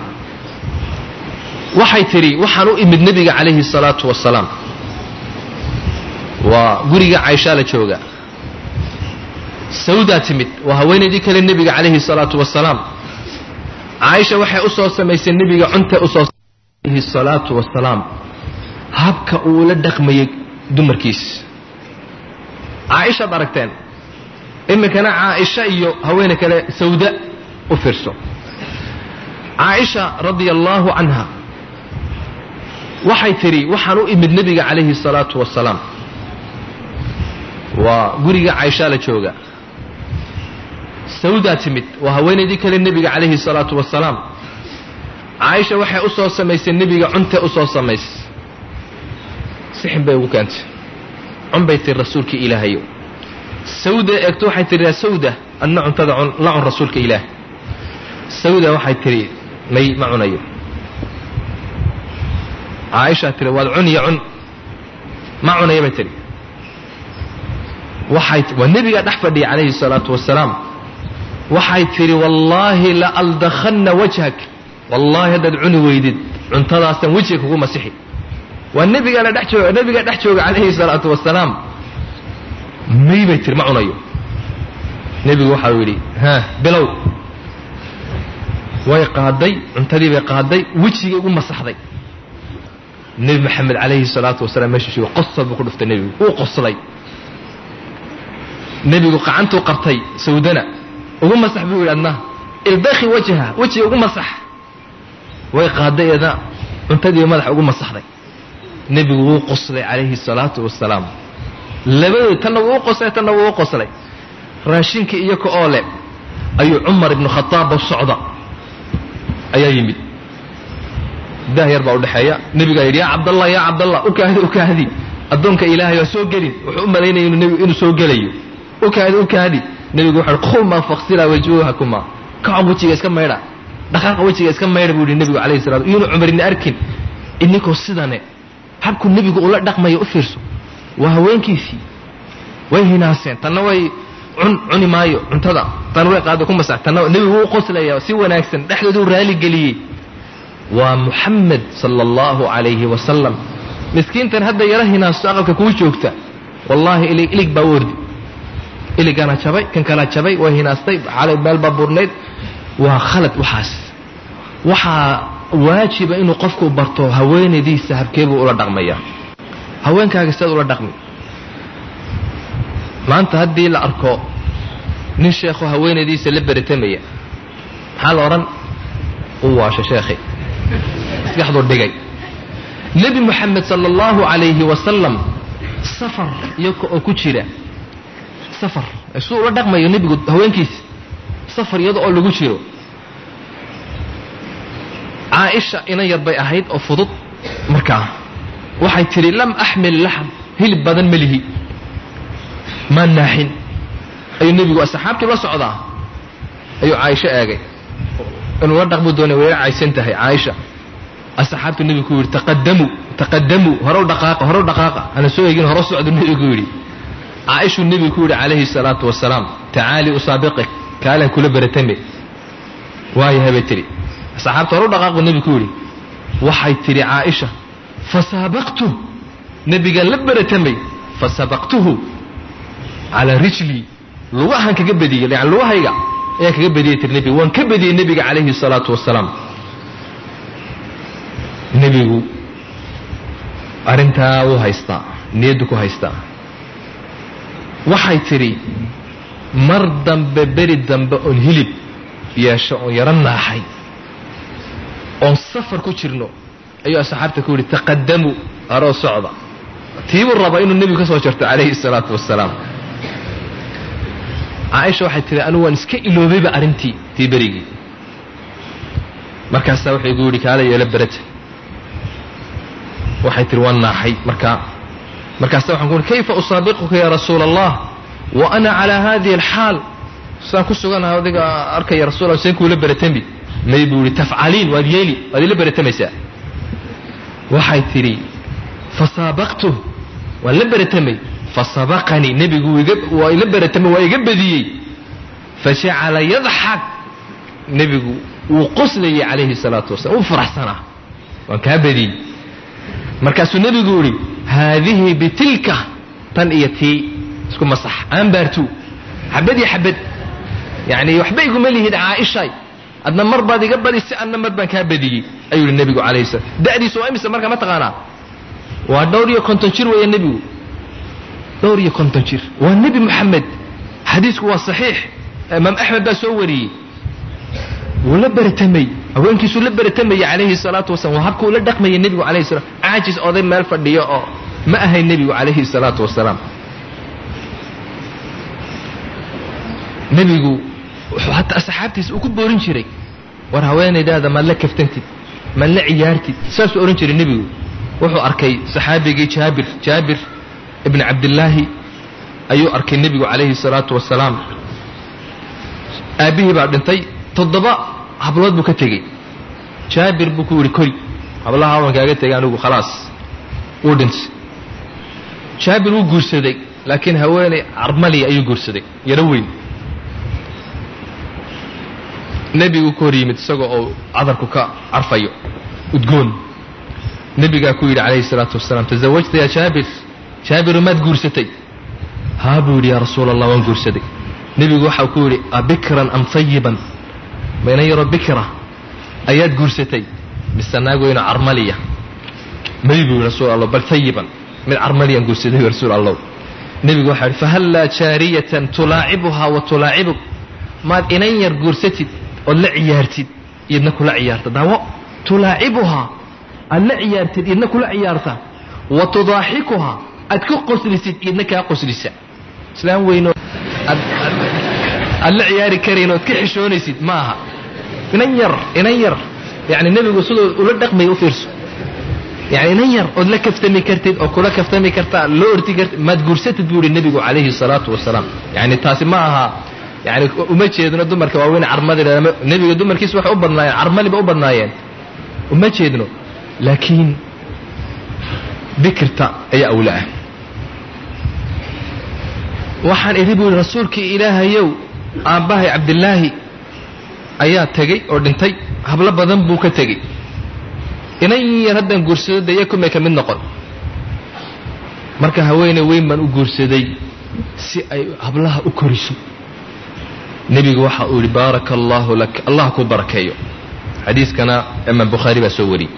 waxay tidhi waxaan u imid nebiga calayhi salaatu wasalaam. waa guriga caaisha la jooga. sawdaa timid waa haweenaydii kale nebiga calayhi salaatu wasalaam. caaisha waxay u soo samaysay nebiga cunta u soo calayhi salaatu wasalaam habka uu la dhaqmayay dumarkiis. caaishaad aragteen, iminkana caaisha iyo haweene kale sawda u fiirso. caaisha radia allaahu canha waxay tidhi waxaan u imid nebiga calayhi salaatu wasalaam. waa guriga caaisha la jooga. sawdaa timid waa haweenaydii kale nebiga calayhi salaatu wasalaam. caaisha waxay u soo samaysay nebiga cunta u soo samaysay. sixin bay ugu keentay, cun bay tiri rasuulka ilaahayo. sawda eegto waxay tihi yaa sawda adna cuntada cun la cun rasuulka ilaah. sawda waxay tihi may ma cunayo. caaisha tihi waad cuniya cun ma cunaya bay tihi. waxay waa nebigaa dhex fadhiya calayhi salaatu wasalaam. waxay tihi wallaahi la aldakhanna wajhak, wallaahi haddaad cuni weydid cuntadaasaan wejiga kugu masixi. waa nebigaa la dhex jooga nebigaa dhex jooga calayhi salaatu wasalaam. may bay tiri ma cunayo. nebigu waxau yidhi ha bilow. way qaaday cuntadii bay qaaday wejigay ugu masaxday. nebi maxamed calayhi salaatu wasalaam meesha jooga qosol buu ku dhuftay nebigu wuu qoslay. nebigu qacantuu qabtay sawdana ugu masax buu yidhi adna ilbakhi wajha wejiga ugu masax. way qaaday eeda cuntadii madaxa ugu masaxday. nebigu wuu qoslay calayhi salaatu wasalaam. labadood tanna wuu u qoslay tanna wuu u qoslay. raashinka iyo ka oo le ayuu cumar ibnu khataab oo socda ayaa yimid. daah yar baa u dhexeeya. nebigaa yidhi yaa cabdallah yaa cabdallah ukaadi ukaadi addoonka ilaahay waa soo gelin. wuxuu u malaynaya inuu soo gelayo. ukaadi ukaadi. nebigu wuxuu yidhi quma faksila wajuhakuma, kaco wejiga iska maydha, dhaqaaqa wejiga iska maydha buu yidhi nebigu calayhi salaatu. iyuuna cumar idin arkin ininkoo sidane habku nebigu ula dhaqmayo u fiirso. waa haweenkiisii way hinaaseen, tanna way cun cuni maayo cuntada, tan way qaado ku masax, tanna nebigu wuu qoslaya si wanaagsan dhexdooduu raali geliyey. waa muxamed sala allahu calayhi wasalam. miskiintan hadda yara hinaasto aqalka kuu joogta wallaahi ilig ilig baa wardi. iligana jabay kan kala jabay way hinaastay xalay meel baa burnayd. waa khalad. waxaas waxaa waajiba inuu qofku barto haweenaydiisa habkeebuu ula dhaqmaya. haweenkaaga sidaad ula dhaqmi. maanta haddii la arko nin sheekho haweenaydiisa la beratamaya maxaa la odhan? u waasha sheekhi maskaxduu dhigay. nebi moxamed sala allahu calayhi wasalam safar iyaga oo ku jira safar suu ula dhaqmayo nebigu haweenkiisa safar iyada oo lagu jiro. caaisha inan yar bay ahayd oo fudud markaa. waxay tidhi lam axmil laxm hilib badan ma lihi maa naaxin. ayuu nebigu asxaabtii la socdaa ayuu caaisho eegay inuu la dhaqmi doonay wayla caysan tahay caaisha. asxaabtu nebigu ku yidhi taqadamuu taqadamuu horow dhaqaaqa horow dhaqaaqa hana soo eegin horo socdu nebigu yidhi. caaishuu nebigu ku yidhi calayhi salaatu wasalaam tacaali usaabiqik kaalan kula beratame. waayahay bay tidhi. asxaabta horow dhaqaaqu nebigu ku yidhi. waxay tidhi caaisha fasaabaqtu nebigaan la beratamay fasabaqtuhu calaa rijlii lugahan kaga badiyey yani lugahayga ayaan kaga badiyey tiri nebiga waan ka badiyey nebiga calayhi salaatu wasalaam. nebigu arrintaa wuu haystaa niyaddu ku haystaa. waxay tidhi mar dambe beri dambe oon hilib yeesho oon yaro naaxay oon safar ku jirno ayuu asxaabta ku yidhi taqadamuu haroo socda. tiibuu raba inuu nebigu ka soo jarto calayhi salaatu wasalaam. caaisha waxay tihi anugu waan iska iloobayba arrintii tii berigii. markaasaa wuxuu igu yidhi kaala yeelo berata waxay tiri waan naaxay markaa markaasa waxaan ku uri kayfa usaabiquka ya rasuula allah wa ana calaa hadihi alxaal saan ku suganahay adiga arkaya rasuul allah seen kuula beratami may buu yidhi tafcaliin waad yeeli waad ila beratamaysaa waxay tidhi fasaabaqtuh waan la beratamay fasabaqanii nebigu waa ila beratamay waa iga badiyey fajacala yadxak nebigu wuu qoslayay calayhi salaatu wasalam uu faraxsanaa waan kaa badiyey markaasuu nebigu yidhi haadihi bitilka tan iyo tii isku masax aan baartuu xabad iyo xabad yacni waxba iguma lihid caaishay adna mar baad iga badisay adna mar baan kaa badiyey ayuu yihi nebigu calayhi salaam da'diisu waa imise marka ma taqaanaa waa dhowr iyo konton jir weeye nebigu dhowr iyo konton jir waa nebi moxamed xadiisku waa saxiix imaam axmed baa soo wariyey wuu la beratamay haweenkiisuu la beratamayey calayhi salaatu wasalam waa habkuu la dhaqmayay nebigu calayhi salaam caajis oday meel fadhiyo oo ma ahay nebigu calayhi salaatu wasalaam nebigu wuxuu hataa asxaabtiisa uu ku boorin jiray war haweenaydaada maad la kaftantid maad la ciyaartid saasuu ohan jiray nebigu wuxuu arkay saxaabigii jaabir jaabir ibni cabdillaahi ayuu arkay nebigu calayhi salaatu wasalaam aabbihii baa dhintay toddoba hablood buu ka tegey jaabir buu ku yidhi kori hablaha waan kaaga tegay anigu khalaas wuu dhintay jaabir wuu guursaday laakiin haweenay carmaliya ayuu guursaday yaro weyn nebigu ku hor yimid isagoo oo cadarku ka carfayo udgoon nebigaa ku yidhi calayhi salaatu wasalaam tasawajta yaa jaabir jaabiru maad guursatay haa buu yidhi yaa rasuula allah waan guursaday nebigu waxau ku yidhi abikran am tayiban mayna yaro bikra ayaad guursatay mise naag weyno carmaliya may buu yidhi rasuul allah bal tayiban mid carmaliyaan guursaday rasuul allah nebigu waxau yidhi fahallaa jaariyatan tulaacibuhaa wa tulaacibuk maad inan yar guursatid ood la ciyaartid idna kula ciyaarta daawo tulaacibuhaa aad la ciyaartid idna kula ciyaarta wa tudaaxikuhaa aad ku qoslisid idna kaa qoslisa islaam weyno aad la ciyaari karayn ood ka xishoonaysid ma aha inan yar inan yar yani nebigu sidoo ula dhaqmay u fiirso yani inan yar ood la kaftami kartid oo kula kaftami karta loo orti kartid maad guursatid buu yihi nebigu calayhi salaatu wasalaam yani taasi ma aha yani uma jeedno dumarka waaweyn carmada nebiga dumarkiisa waxay u badnaayeen carmaliba u badnaayeen uma jeedno laakiin bikirta ayaa awla ah waxaan idhi buu yihi rasuulkii ilaahayow aabbahay cabdillaahi ayaa tegey oo dhintay hablo badan buu ka tegey inan yar haddaan guursado dee kumay ka mid noqon marka haweeney weyn baan u guursaday si ay hablaha u koriso nebigu waxa uu yidhi baaraka allaahu lak allah ku barakeeyo xadiiskana imaam bukhaari baa soo wariyey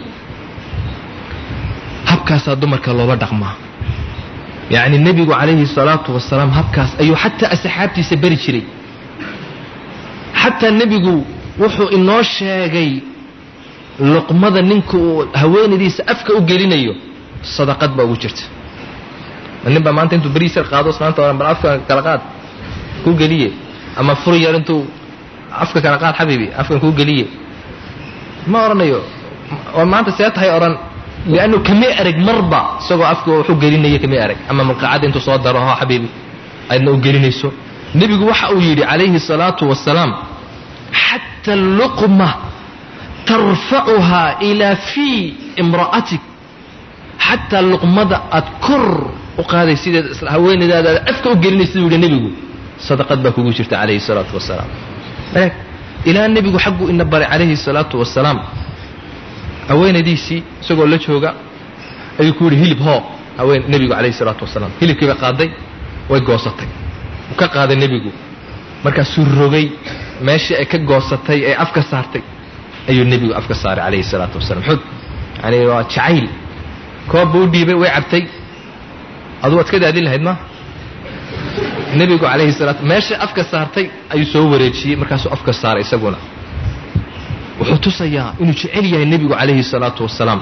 habkaasaa dumarka loola dhaqmaa yacni nebigu calayhi salaatu wasalaam habkaas ayuu xataa asxaabtiisa beri jiray xataa nebigu wuxuu inoo sheegay luqmada ninka uu haweenadiisa afka u gelinayo sadaqad baa ugu jirta nin baa maanta intuu beriis yar qaado maanta oran bal afka kala qaad ku geliye ama fur yar intuu afka kala qaad xabiibi afkan kuu geliye ma oranayo oo maanta see tahay oran liannu kamay arag marba isagoo afka wuxuu gelinaya kamay arag ama malqacada intuu soo daro ho xabiibi aydna u gelinayso nebigu waxa uu yidhi calayhi salaatu wasalaam xata luqma tarfacuhaa ilaa fii imra'atik xataa luqmada aad kor u qaaday sideed haweenaydaada aad afka u gelinaysa yuu yidhi nebigu sadaqad baa kugu jirta calayhi salaatu wasalaam eeg ilaa nebigu xagguu ina baray calayhi salaatu wasalaam haweenaydiisii isagoo la jooga ayuu ku yidhi hilib hoo haween nebigu calayhi salaatu wasalaam hilibkii bay qaaday way goosatay uu ka qaaday nebigu markaasuu rogay meeshii ay ka goosatay ee afka saartay ayuu nebigu afka saaray calayhi salaatu wasalaam xud yani waa jacayl koob buu u dhiibay way cabtay aduu waad ka daadin lahayd ma nebigu calayhi salaatu meesha afka saartay ayuu soo wareejiyey markaasuu afka saaray isaguna wuxuu tusayaa inuu jecel yahay nebigu calayhi salaatu wasalaam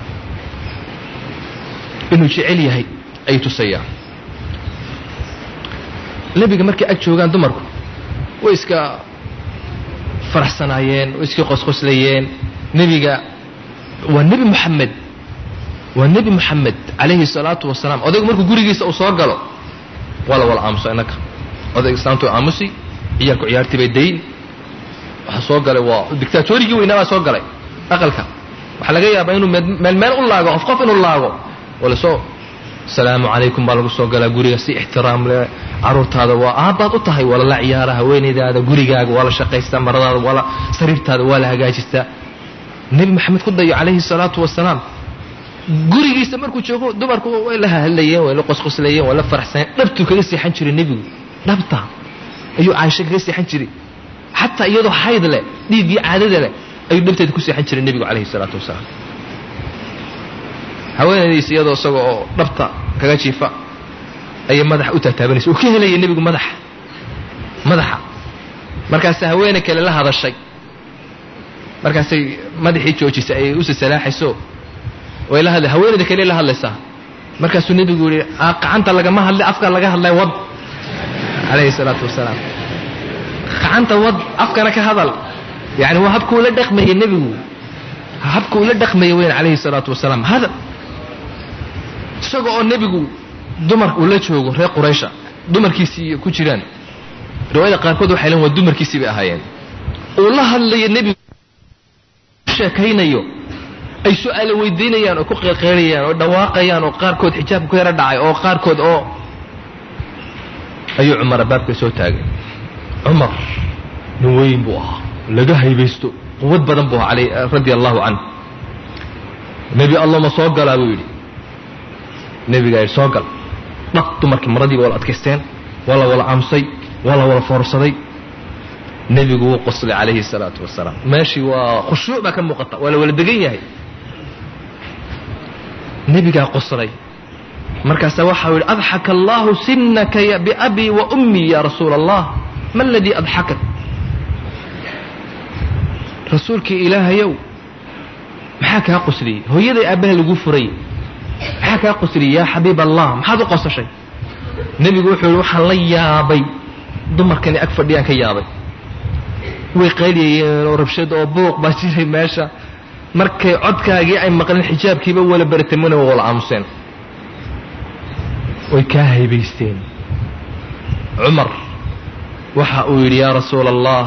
inuu jecel yahay ayuu tusayaa nebiga markay ag joogaan dumarku way iska faraxsanaayeen way iska qosqoslayeen nebiga waa nebi moxamed waa nebi moxamed calayhi salaatu wasalaam. odaygu markuu gurigiisa uu soo galo wala wala aamuso innaka odayga islaamtu aamusi ciyaalku ciyaartii bay dayn waxa soo galay waa dictatorigii weynaa baa soo galay aqalka waxaa laga yaabaa inuu meel meel u laago qof qof inuu laago wala soo salaamu calaykum baa lagu soo galaa guriga si ixtiraam leh caruurtaada waa aabbaad u tahay wala la ciyaaraha haweenaydaada gurigaaga waa la shaqaystaa maradaada waa la sariirtaada waa la hagaajistaa nebi maxamed ku dayo calayhi salaatu wasalaam gurigiisa markuu joogo dumarku way la hadlayeen way la qosqoslayeen way la faraxsaneen dhabtuu kaga seexan jiray nebigu dhabta ayuu caaisha kaga seexan jiray xataa iyadoo xayd leh dhiiggii caadada leh ayuu dhabteeda ku seexan jiray nebigu calayhi salaatu wasalaam haweenaydiisa iyadoo isaga oo dhabta kaga jiifa ayay madaxa u taataabanaysa uu ka helayay nebigu madaxa madaxa markaasay haweene kale la hadashay markaasay madaxii joojisay ay u sasalaaxayso way la hadlay haweenayda kale la hadlaysaa markaasuu nebigu yidhi gacanta lagama hadlay afka laga hadlay wad calayhi salaatu wasalaam gacanta wad afkana ka hadal yani waa habkuu la dhaqmayay nebigu habkuu la dhaqmayay weyn calayhi salaatu wasalaam hada isaga oo nebigu dumar uu la joogo reer quraysha dumarkiisii ku jiraan riwaayada qaarkood waxay leeyihiin waa dumarkiisii bay ahaayeen uu la hadlayo nebigu sheekaynayo ay su'aalo weydiinayaan oo ku qeeqeynayaan oo dhawaaqayaan oo qaarkood xijaabka ku yara dhacay oo qaarkood oo ayuu cumar baabka soo taagay cumar nin weyn buu ahaa laga haybaysto quwad badan buu ahaa radia allahu canhu nebi allah ma soo galaa buu yidhi nebigaa yidhi soo gal dhaq dumarkii maradiiba wala adkaysteen waa la wala aamusay waa la wala foorsaday nebigu wuu qoslay calayhi salaatu wasalaam meeshii waa khushuuc baa ka muuqata waa la wala degan yahay nebigaa qoslay markaasaa waxau yidhi adxaka allahu sinaka biabii wa ummii ya rasuula allah ma aladii adxakak rasuulkii ilaahayow maxaa kaa qosliyey hooyaday aabbaha lagu furay maxaa kaa qosliyey yaa xabiib allah maxaad u qosashay nebigu wuxuu yidhi waxaan la yaabay dumarkani ag fadhiyaan ka yaabay way qayliyayeen oo rabshad oo buuq baa jiray meesha markay codkaagii ay maqleen xijaabkiiba wala baratamona waa wala aamuseen way kaa haybaysteen cumar waxa uu yidhi yaa rasuula allah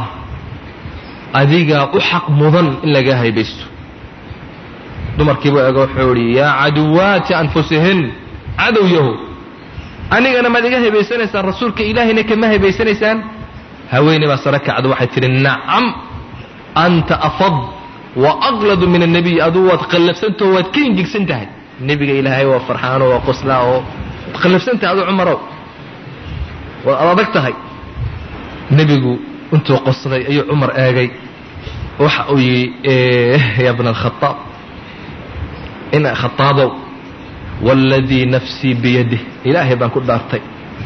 adigaa u xaq mudan in lagaa haybaysto dumarkiiba ega wuxuu yidhi yaa caduwaati anfusihin cadow yahow anigana maad iga haybaysanaysaan rasuulka ilaahayna kama haybaysanaysaan haweeney baa sare kacdo waxay tidhi nacam anta afad wa aqladu min annabiy aduu waad qallafsantaho waad ka ingegsan tahay nebiga ilaahay waa farxaano waa qoslaa oo waad qallafsan tahay aduu cumarow waad adag tahay nebigu intuu qoslay ayuu cumar eegay waxa uu yidhi ya bna alkhataab ina khataabow waaladii nafsii biyadih ilaahay baan ku dhaartay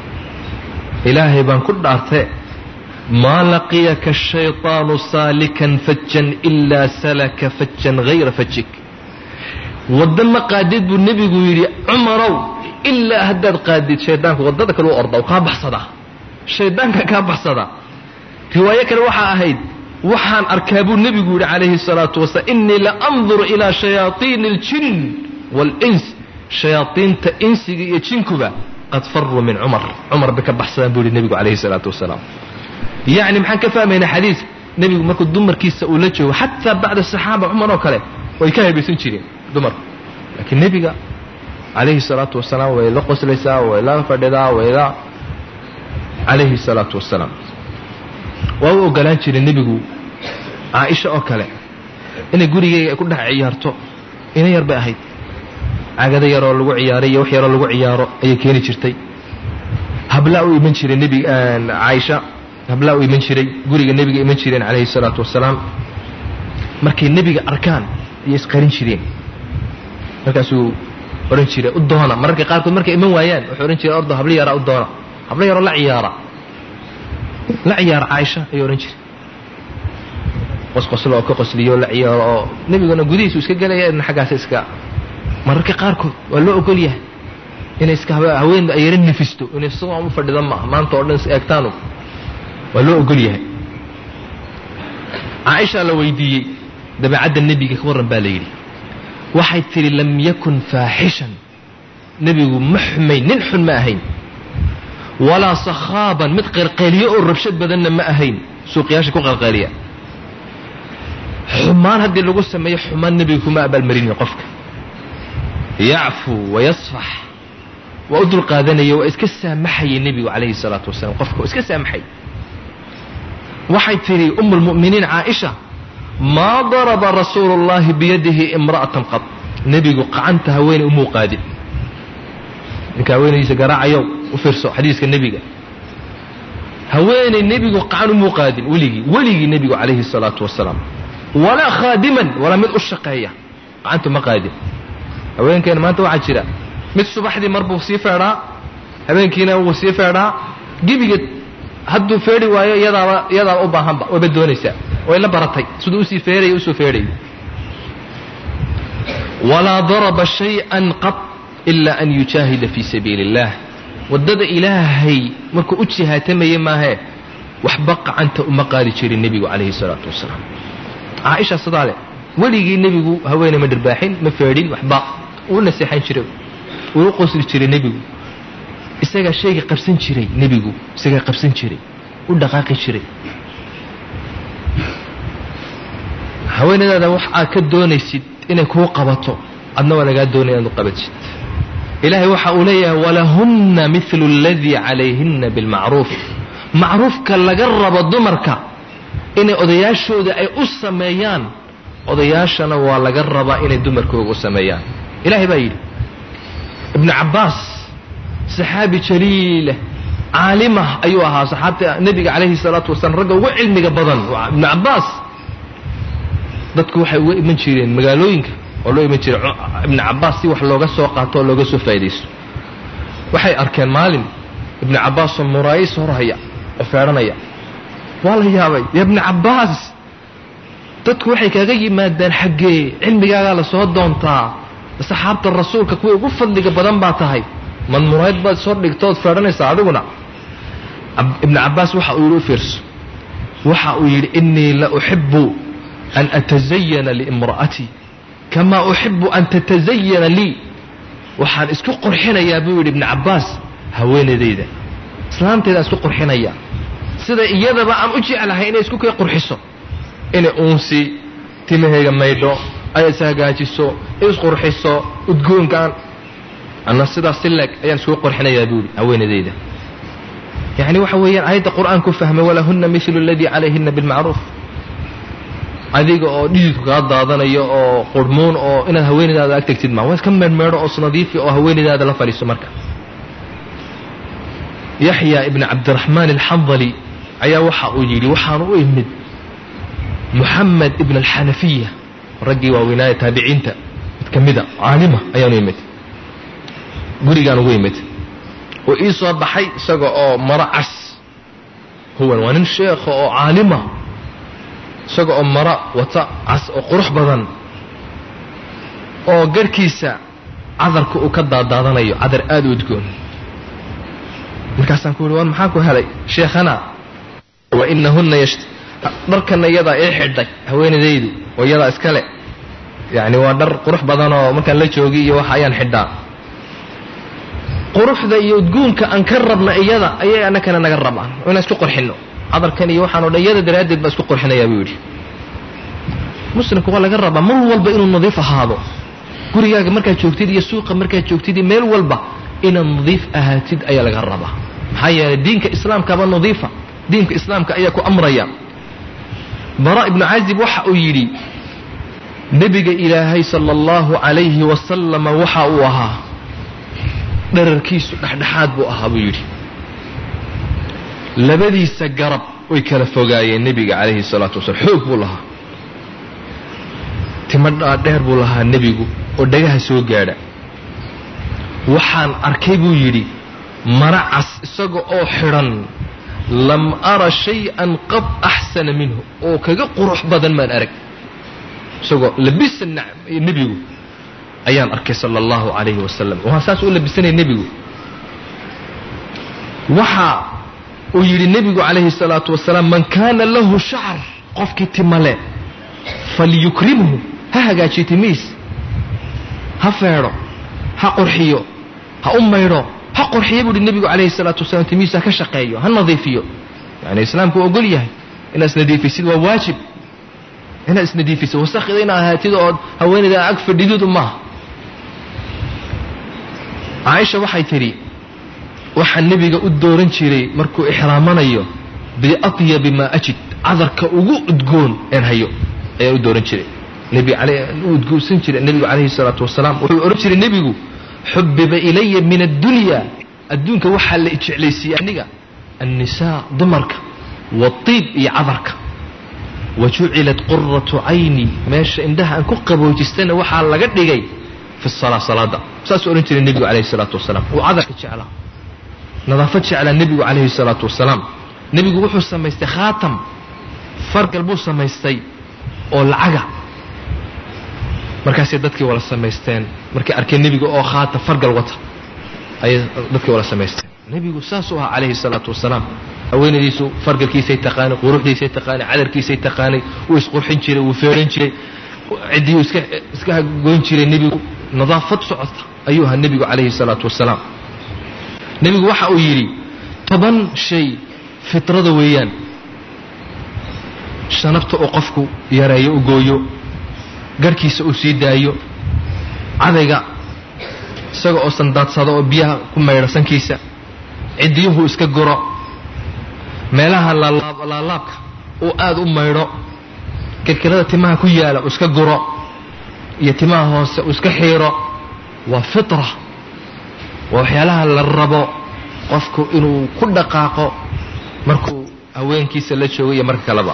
ilaahay baan ku dhaartay maa laqiyaka ashayطaanu saalikan fajan ilaa salaka fajan hayra fajik wadda ma qaadid buu nebigu yidhi cumarow ilaa haddaad qaadid shaydaanku waddada kale u orda u kaa baxsadaa shaydaanka kaa baxsadaa riwaayo kale waxaa ahayd waxaan arkaa buu nebigu yidhi calayhi الsalaatu wasalaam inii la anduru ilaa shayaaiini اljin wاlins shayaaiinta insiga iyo jinkuba qad faruu min cumar cumar bay ka baxsadaan buu yidhi nebigu calayhi الsalaatu wasalaam yacni maxaan ka fahmaynaa xadiis nebigu markuu dumarkiisa uu la joogo xataa bacda saxaaba cumar oo kale way ka haybaysan jireen dumarku laakiin nebiga calayhi الsalaatu wasalaam way la qoslaysaa way la fadhidaa way la calayhi الsalaatu wasalaam waa u ogolaan jiray nebigu caaisha oo kale inay gurigeyga ay ku dhex ciyaarto ina yar bay ahayd cagada yaroo lagu ciyaaray iyo wax yaroo lagu ciyaaro ayay keeni jirtay hablaa u iman jiray nebiga caaisha hablaa u iman jiray guriga nebiga iman jireen calayhi الsalaatu wasalaam markay nebiga arkaan ayay isqarin jireen markaasuu odhan jiray u doona mararka qaarkood markay iman waayaan wuxuu odhan jiray ordo hablo yaraa u doona hablo yaroo la ciyaara la ciyaara caaisha ayuu odhan jiray qosqoslo oo ka qosliyo la ciyaaro oo nebiguna gudihiisu iska gelaya idna xaggaas iska mararka qaarkood waa loo ogol yahay inay iska haweendu ay yara nefisto inay isagoo u fadhida maaha maanta oo dhan is eegtaanu waa loo ogol yahay caaisha la weydiiyey dabeecadda nebiga ka warran baa la yidhi waxay tiri lam yakun faaxishan nebigu ma xumayn nin xun ma ahayn walaa sakhaaban mid qalqaaliyo oo rabshad badanna ma ahayn suuqyaasha ku qalqaaliya xumaan haddii lagu sameeyo xumaan nebigu kuma abaalmarinin qofka yacfu wayasfax waa u dulqaadanaya waa iska saamaxaya nebigu calayhi salaatu wasalaam qofka waa iska saamaxay waxay tiri umu lmu'miniin caaisha maa daraba rasuulu llahi biyadihi imra'atan qad nebigu qacanta haweeney umuu qaadin ninka haweenaydiisa garaacayow u fiirso xadiiska nebiga haweeney nebigu qacan umuu qaadin weligii weligii nebigu calayhi salaatu wasalaam walaa khaadiman walaa mid u shaqeeya qacantu ma qaadin haweenkeena maanta waxaa jira mid subaxdii mar buu sii feedhaa habeenkiina wuu sii feedhaa gebiga hadduu feedhi waayo iyadaaba iyadaaba u baahanba wayba doonaysaa way la baratay siduu usii feeraya usoo feedhayo walaa daraba shay-an qad ilaa an yujaahida fii sabiili اllah waddada ilaahay markuu u jihaatamayay maahee waxba qacanta uma qaadi jirin nebigu calayhi salaatu wasalaam caaisha sidaa leh weligii nebigu haweeney ma dhirbaaxin ma feedhin waxba uu naseexan jiray wuu u qosli jiray nebigu isagaa shayga qabsan jiray nebigu isagaa qabsan jiray u dhaqaaqi jiray haweenadaada wax aad ka doonaysid inay kuu qabato adna waa lagaa doonaya inaad u qabatid ilaahay waxa uu leeyahay walahunna milu aladii calayhinna bilmacruuf macruufka laga rabo dumarka inay odayaashooda ay u sameeyaan odayaashana waa laga rabaa inay dumarkooga u sameeyaan ilaahay baa yidhi ibnu cabbaas saxaabi jaliileh caalimah ayuu ahaa saxaabta nebiga calayhi salaatu wasalaam ragga ugu cilmiga badan ibnu cabbaas dadku waxay uga iman jireen magaalooyinka oo loo iman jiray ibnu cabbaas si wax looga soo qaato oo looga soo faa'idaysto waxay arkeen maalin ibnu cabbaas oo muraayis horhaya oo feedhanaya waa la yaabay ya ibnu cabbaas dadku waxay kaaga yimaadaan xaggee cilmigaagaa la soo doontaa saxaabta rasuulka kuwa ugu fadliga badan baa tahay man muraayid baad soo dhigtood feedhanaysaa adiguna ibnu cabbaas waxa uu yidhi u fiirso waxa uu yidhi innii la uxibu an atazayana liimra'atii kamaa uxibu an tatazayana lii waxaan isku qurxinayaa buu yidhi ibnu cabbaas haweenaydayda islaamtaydaan isku qurxinayaa sida iyadaba aan u jeclahay inay isku kay qurxiso inay uunsi timahayga maydho ay ishagaajiso isqurxiso udgoonkaan anna sidaas si leeg ayaan isku qurxinayaa buu yidhi haweenaydayda yacni waxa weeyaan aayadda qur'aanku fahmay walahunna milu aladii calayhinna bilmacruuf adiga oo dhididku kaa daadanayo oo qurhmuun oo inaad haweenaydaada ag tegtid maa waa iska meedhmeedho oo snadiifi oo haweenaydaada la fadhiiso marka yaxya ibn cabdiraxmaan alxandali ayaa waxa uu yidhi waxaan u imid muxamed ibn alxanafiya raggii waaweynaaya taabiciinta mid ka mida caalima ayaan u imid gurigaan ugu imid oo ii soo baxay isaga oo maro cas huwan waa nin sheekha oo caalima isaga oo maro wata cas oo qurux badan oo garhkiisa cadarka uu ka daadaadanayo cadar aada u udgoon markaasaan ku yidhi waan maxaan ku helay sheekhana wa inahunna dharkanna iyadaa ii xidhay haweenadaydu oo iyadaa iskale yacni waa dhar qurux badan oo markaan la joogi iyo waxa ayaan xidhaa quruxda iyo udgoonka aan ka rabna iyada ayay annakana naga rabaan oo inaan isku qurxinno cadarkan iyo waxaan oo dhan iyada daraaddeed baa isku qurxinayaa buu yidhi muslimku waa laga rabaa mar walba inuu nadiif ahaado gurigaaga markaad joogtid iyo suuqa markaad joogtid iyo meel walba inaad nadiif ahaatid ayaa laga rabaa maxaa yeelay diinka islaamkaaba nadiifa diinka islaamka ayaa ku amraya bara ibnu caazib waxa uu yidhi nebiga ilaahay sala allahu calayhi wasalama waxa uu ahaa dherarkiisu dhexdhexaad buu ahaa buu yidhi labadiisa garab way kala fogaayeen nebiga calayhi salaatu wasalaam xoog buu lahaa timadhaa dheer buu lahaa nebigu oo dhagaha soo gaadha waxaan arkay buu yidhi mara cas isaga oo xidhan lam ara shay-an qad axsana minhu oo kaga qurux badan maan arag isagoo labisa nebigu ayaan arkay sala allahu calayhi wasalam waxaan saas u labisanaya nebigu waxa uu yidhi nebigu calayhi salaatu wasalaam man kaana lahu shacr qofkii timale falyukrimhu ha hagaajiyo timiis ha feedho ha qurxiyo ha u maydho ha qurxiyo buu nabigu calayhi salaatu wasalaam timiisa ka shaqeeyo ha nadiifiyo yani islaamku ogol yahay inaad isnadiifisid waa waajib inaad isnadiifisid wasakida inaad ahaatid oo haweenayda ag fadhididu maaha caaisha waxay tidhi waxaa nebiga u dooran jiray markuu ixraamanayo biatyabi maa ajid cadarka ugu udgoon een hayo ayaa u dooran jiray nebi u udgoonsan jiray nebigu calayhi salaatu wasalaam wuxuu oran jiray nebigu xubiba ilaya min addunya adduunka waxaa la jeclaysiiyey aniga annisaa dumarka waatiib iyo cadarka wajucilat quratu cayni meesha indhaha aan ku qaboojistana waxaa laga dhigay fi salaa salaada saasuu ohan jiray nebigu calayhi salaatu wasalaam uu cadarka jeclaa nadaafad jeclaa nebigu calayhi salaatu wasalaam nebigu wuxuu samaystay khaatam fargal buu samaystay oo lacaga markaasay dadkii wala samaysteen markay arkeen nebiga oo khaatam fargal wata ayay dadkii wala samaysteen nebigu saasuu ahaa calayhi salaatu wasalaam haweenadiisu fargalkiisay taqaanay quruxdiisay taqaanay cadarkiisay taqaanay wuu isqurxin jiray wuu feeran jiray ciddiyuu iska iska goyn jiray nebigu nadaafad socota ayuu ahaa nebigu calayhi salaatu wasalaam nebigu waxa uu yidhi toban shay fitrada weeyaan shanabta oo qofku yareeyo u gooyo garhkiisa uu sii daayo cadayga isaga oo sandaadsado oo biyaha ku maydho sankiisa ciddiyuhu iska guro meelaha laalaabka uu aad u maydho kilkilada timaha ku yaala uu iska guro iyo timaha hoose uu iska xiiro waa fitra waa waxyaalaha la rabo qofku inuu ku dhaqaaqo markuu haweenkiisa la joogo iyo marka kaleba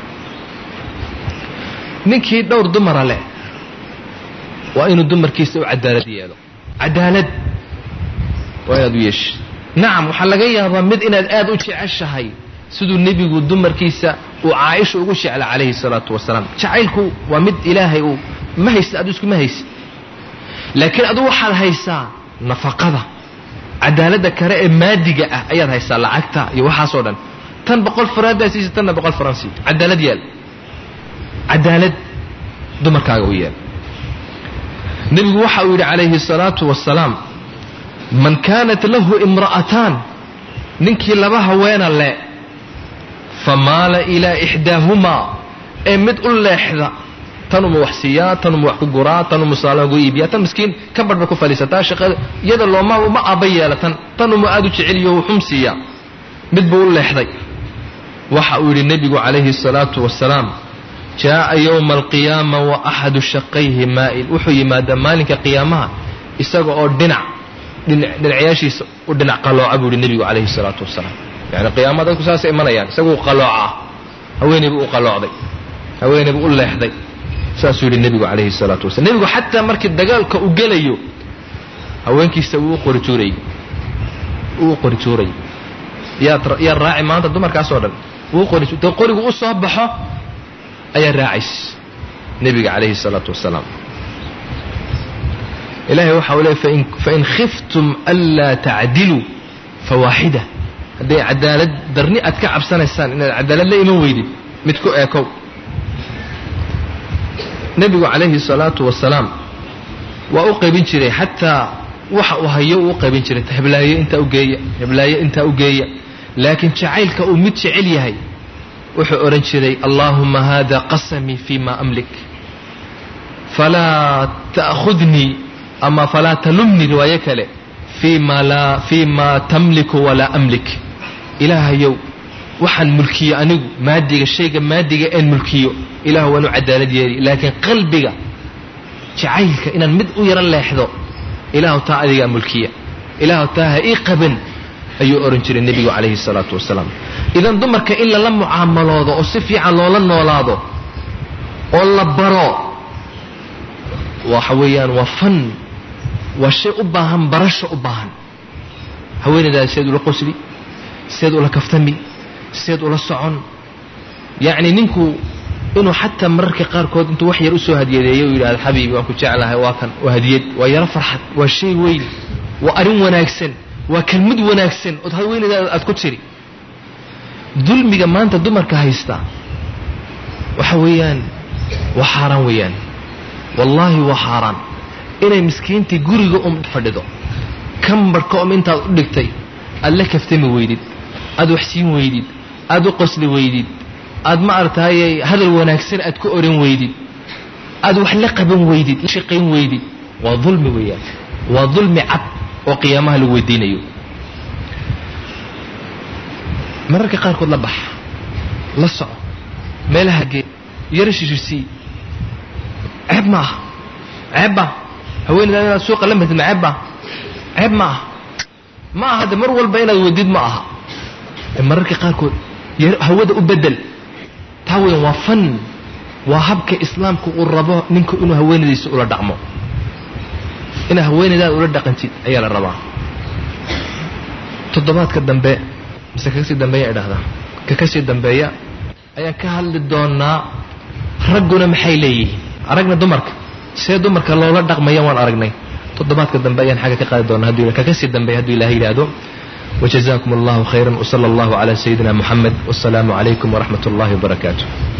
ninkii dhowr dumara leh waa inuu dumarkiisa u cadaalad yeelo cadaalad waa inaad u yeesho nacam waxaa laga yaabaa mid inaad aad u jeceshahay siduu nebigu dumarkiisa uu caaisha ugu jecla calayhi salaatu wasalaam jacaylku waa mid ilaahay uu ma haysta adu iskuma haysid laakiin adu waxaad haysaa nafaqada cadaaladda kale ee maadiga ah ayaad haysaa lacagta iyo waxaasoo dhan tan boqol faraandaa siisa tanna boqol faraan sii cadaalad yeel cadaalad dumarkaaga u yeel nebigu waxa uu yidhi calayhi salaatu wasalaam man kaanat lahu imra'ataan ninkii laba haweena le famaala ilaa ixdaahumaa ee mid u leexda tanuma wax siiyaa tanuma wax ku guraa tanuma saalo ugu iibiyaa tan miskiin ka badhba ku fadhiisataa shaqada iyada looma uma aaba yeelatan tanuma aad u jeceliyo wuxum siiyaa mid buu u leexday waxa uu yidhi nebigu calayhi salaatu wasalaam jaa'a yowma alqiyaama wa axadu shaqayhi maa'il wuxuu yimaadaa maalinka qiyaamaha isaga oo dhinac dhinacayaashiisa u dhinac qalooca buu yidhi nebigu calayhi salaatu wasalaam yani qiyaamada dadku saasay imanayaan isaguu qalooca haweenaybu u qaloocday haweenaybu u leexday saasuu yidhi nebigu calayhi salaatu wasalam nebigu xataa markii dagaalka u gelayo haweenkiisa wuu u qori tuurayy wuu u qori tuurayy yaad yaa raaci maanta dumarkaas oo dhan wuu qori da qorigu u soo baxo ayaa raacays nebiga calayhi salaatu wasalaam ilaahay waxa uu leeyay fain khiftum anlaa tacdiluu fawaaxida hadday cadaalad darni aad ka cabsanaysaan inaad cadaalad la iman weydid mid ku eekow nebigu calayhi salaatu wasalaam waa u qaybin jiray xataa waxa uu hayo uu u qaybin jiray heblaayo intaa u geeya heblaayo intaa u geeya laakiin jacaylka uu mid jecel yahay wuxuu odhan jiray allaahuma hada qasamii fii ma amlik falaa ta'khudnii ama falaa talumnii riwaayo kale fiima laa fiima tamliku walaa amlik ilaahayow waxaan mulkiyo anigu maadiga shayga maadiga een mulkiyo ilaahu waanu cadaalad yeeli laakiin qalbiga jacaylka inaan mid u yaro leexdo ilaahu taa adigaa mulkiya ilaahu taa ha ii qaban ayuu oran jiray nebigu calayhi salaatu wasalaam idan dumarka in lala mucaamaloodo oo si fiican loola noolaado oo la baro waxa weeyaan waa fan waa shay u baahan barasho u baahan haweenaydaas seed ula qosli seed ula kaftami seed ula socon yacni ninku inuu xataa mararka qaarkood intuu wax yar u soo hadiyadeeyo uu yidhahdo xabiibi waan ku jeclahay waa kan waa hadiyad waa yaro farxad waa shay weyn waa arrin wanaagsan waa kelmad wanaagsan ood haweenaydaada aad ku tiri dulmiga maanta dumarka haysta waxa weeyaan waa xaaraan weeyaan wallaahi waa xaaraan inay miskiintii guriga um fadhido kambarka um intaad u dhigtay aad la kaftami weydid aad wax siin weydid aad u qosli weydid aad ma aragtay hadal wanaagsan aad ku oran weydid aad wax la qaban weydid la shaqayn weydid waa dulmi weeyaan waa dulmi cad oo qiyaamaha lagu weydiinayo mararka qaarkood la bax la soco meelaha gee yarashishisi ceeb ma aha ceeb ma haweeneyda inaad suuqa la martid ma ceeb ma ceeb ma aha ma aha de mar walba inaad weydid ma aha mararka qaarkood hawada u bedel taa weyn waa fan waa habka islaamku uu rabo ninku inuu haweenaydiisa ula dhaqmo ina haweenaydaada ula dhaqantid ayaa la rabaa toddobaadka dambe mise kaga sii dambeeya idhaahdaa ka ka sii dambeeya ayaan ka hadli doonaa ragguna maxay leeyihiin aragna dumarka see dumarka loola dhaqmaya waan aragnay toddobaadka dambe ayaan xagga ka qaadi doonaa hadduu ka ka sii dambeeya hadduu ilaahay yidhaahdo وجزاكم الله خيرا وصلى الله على سيدنا محمد والسلام عليكم ورحمة الله وبركاته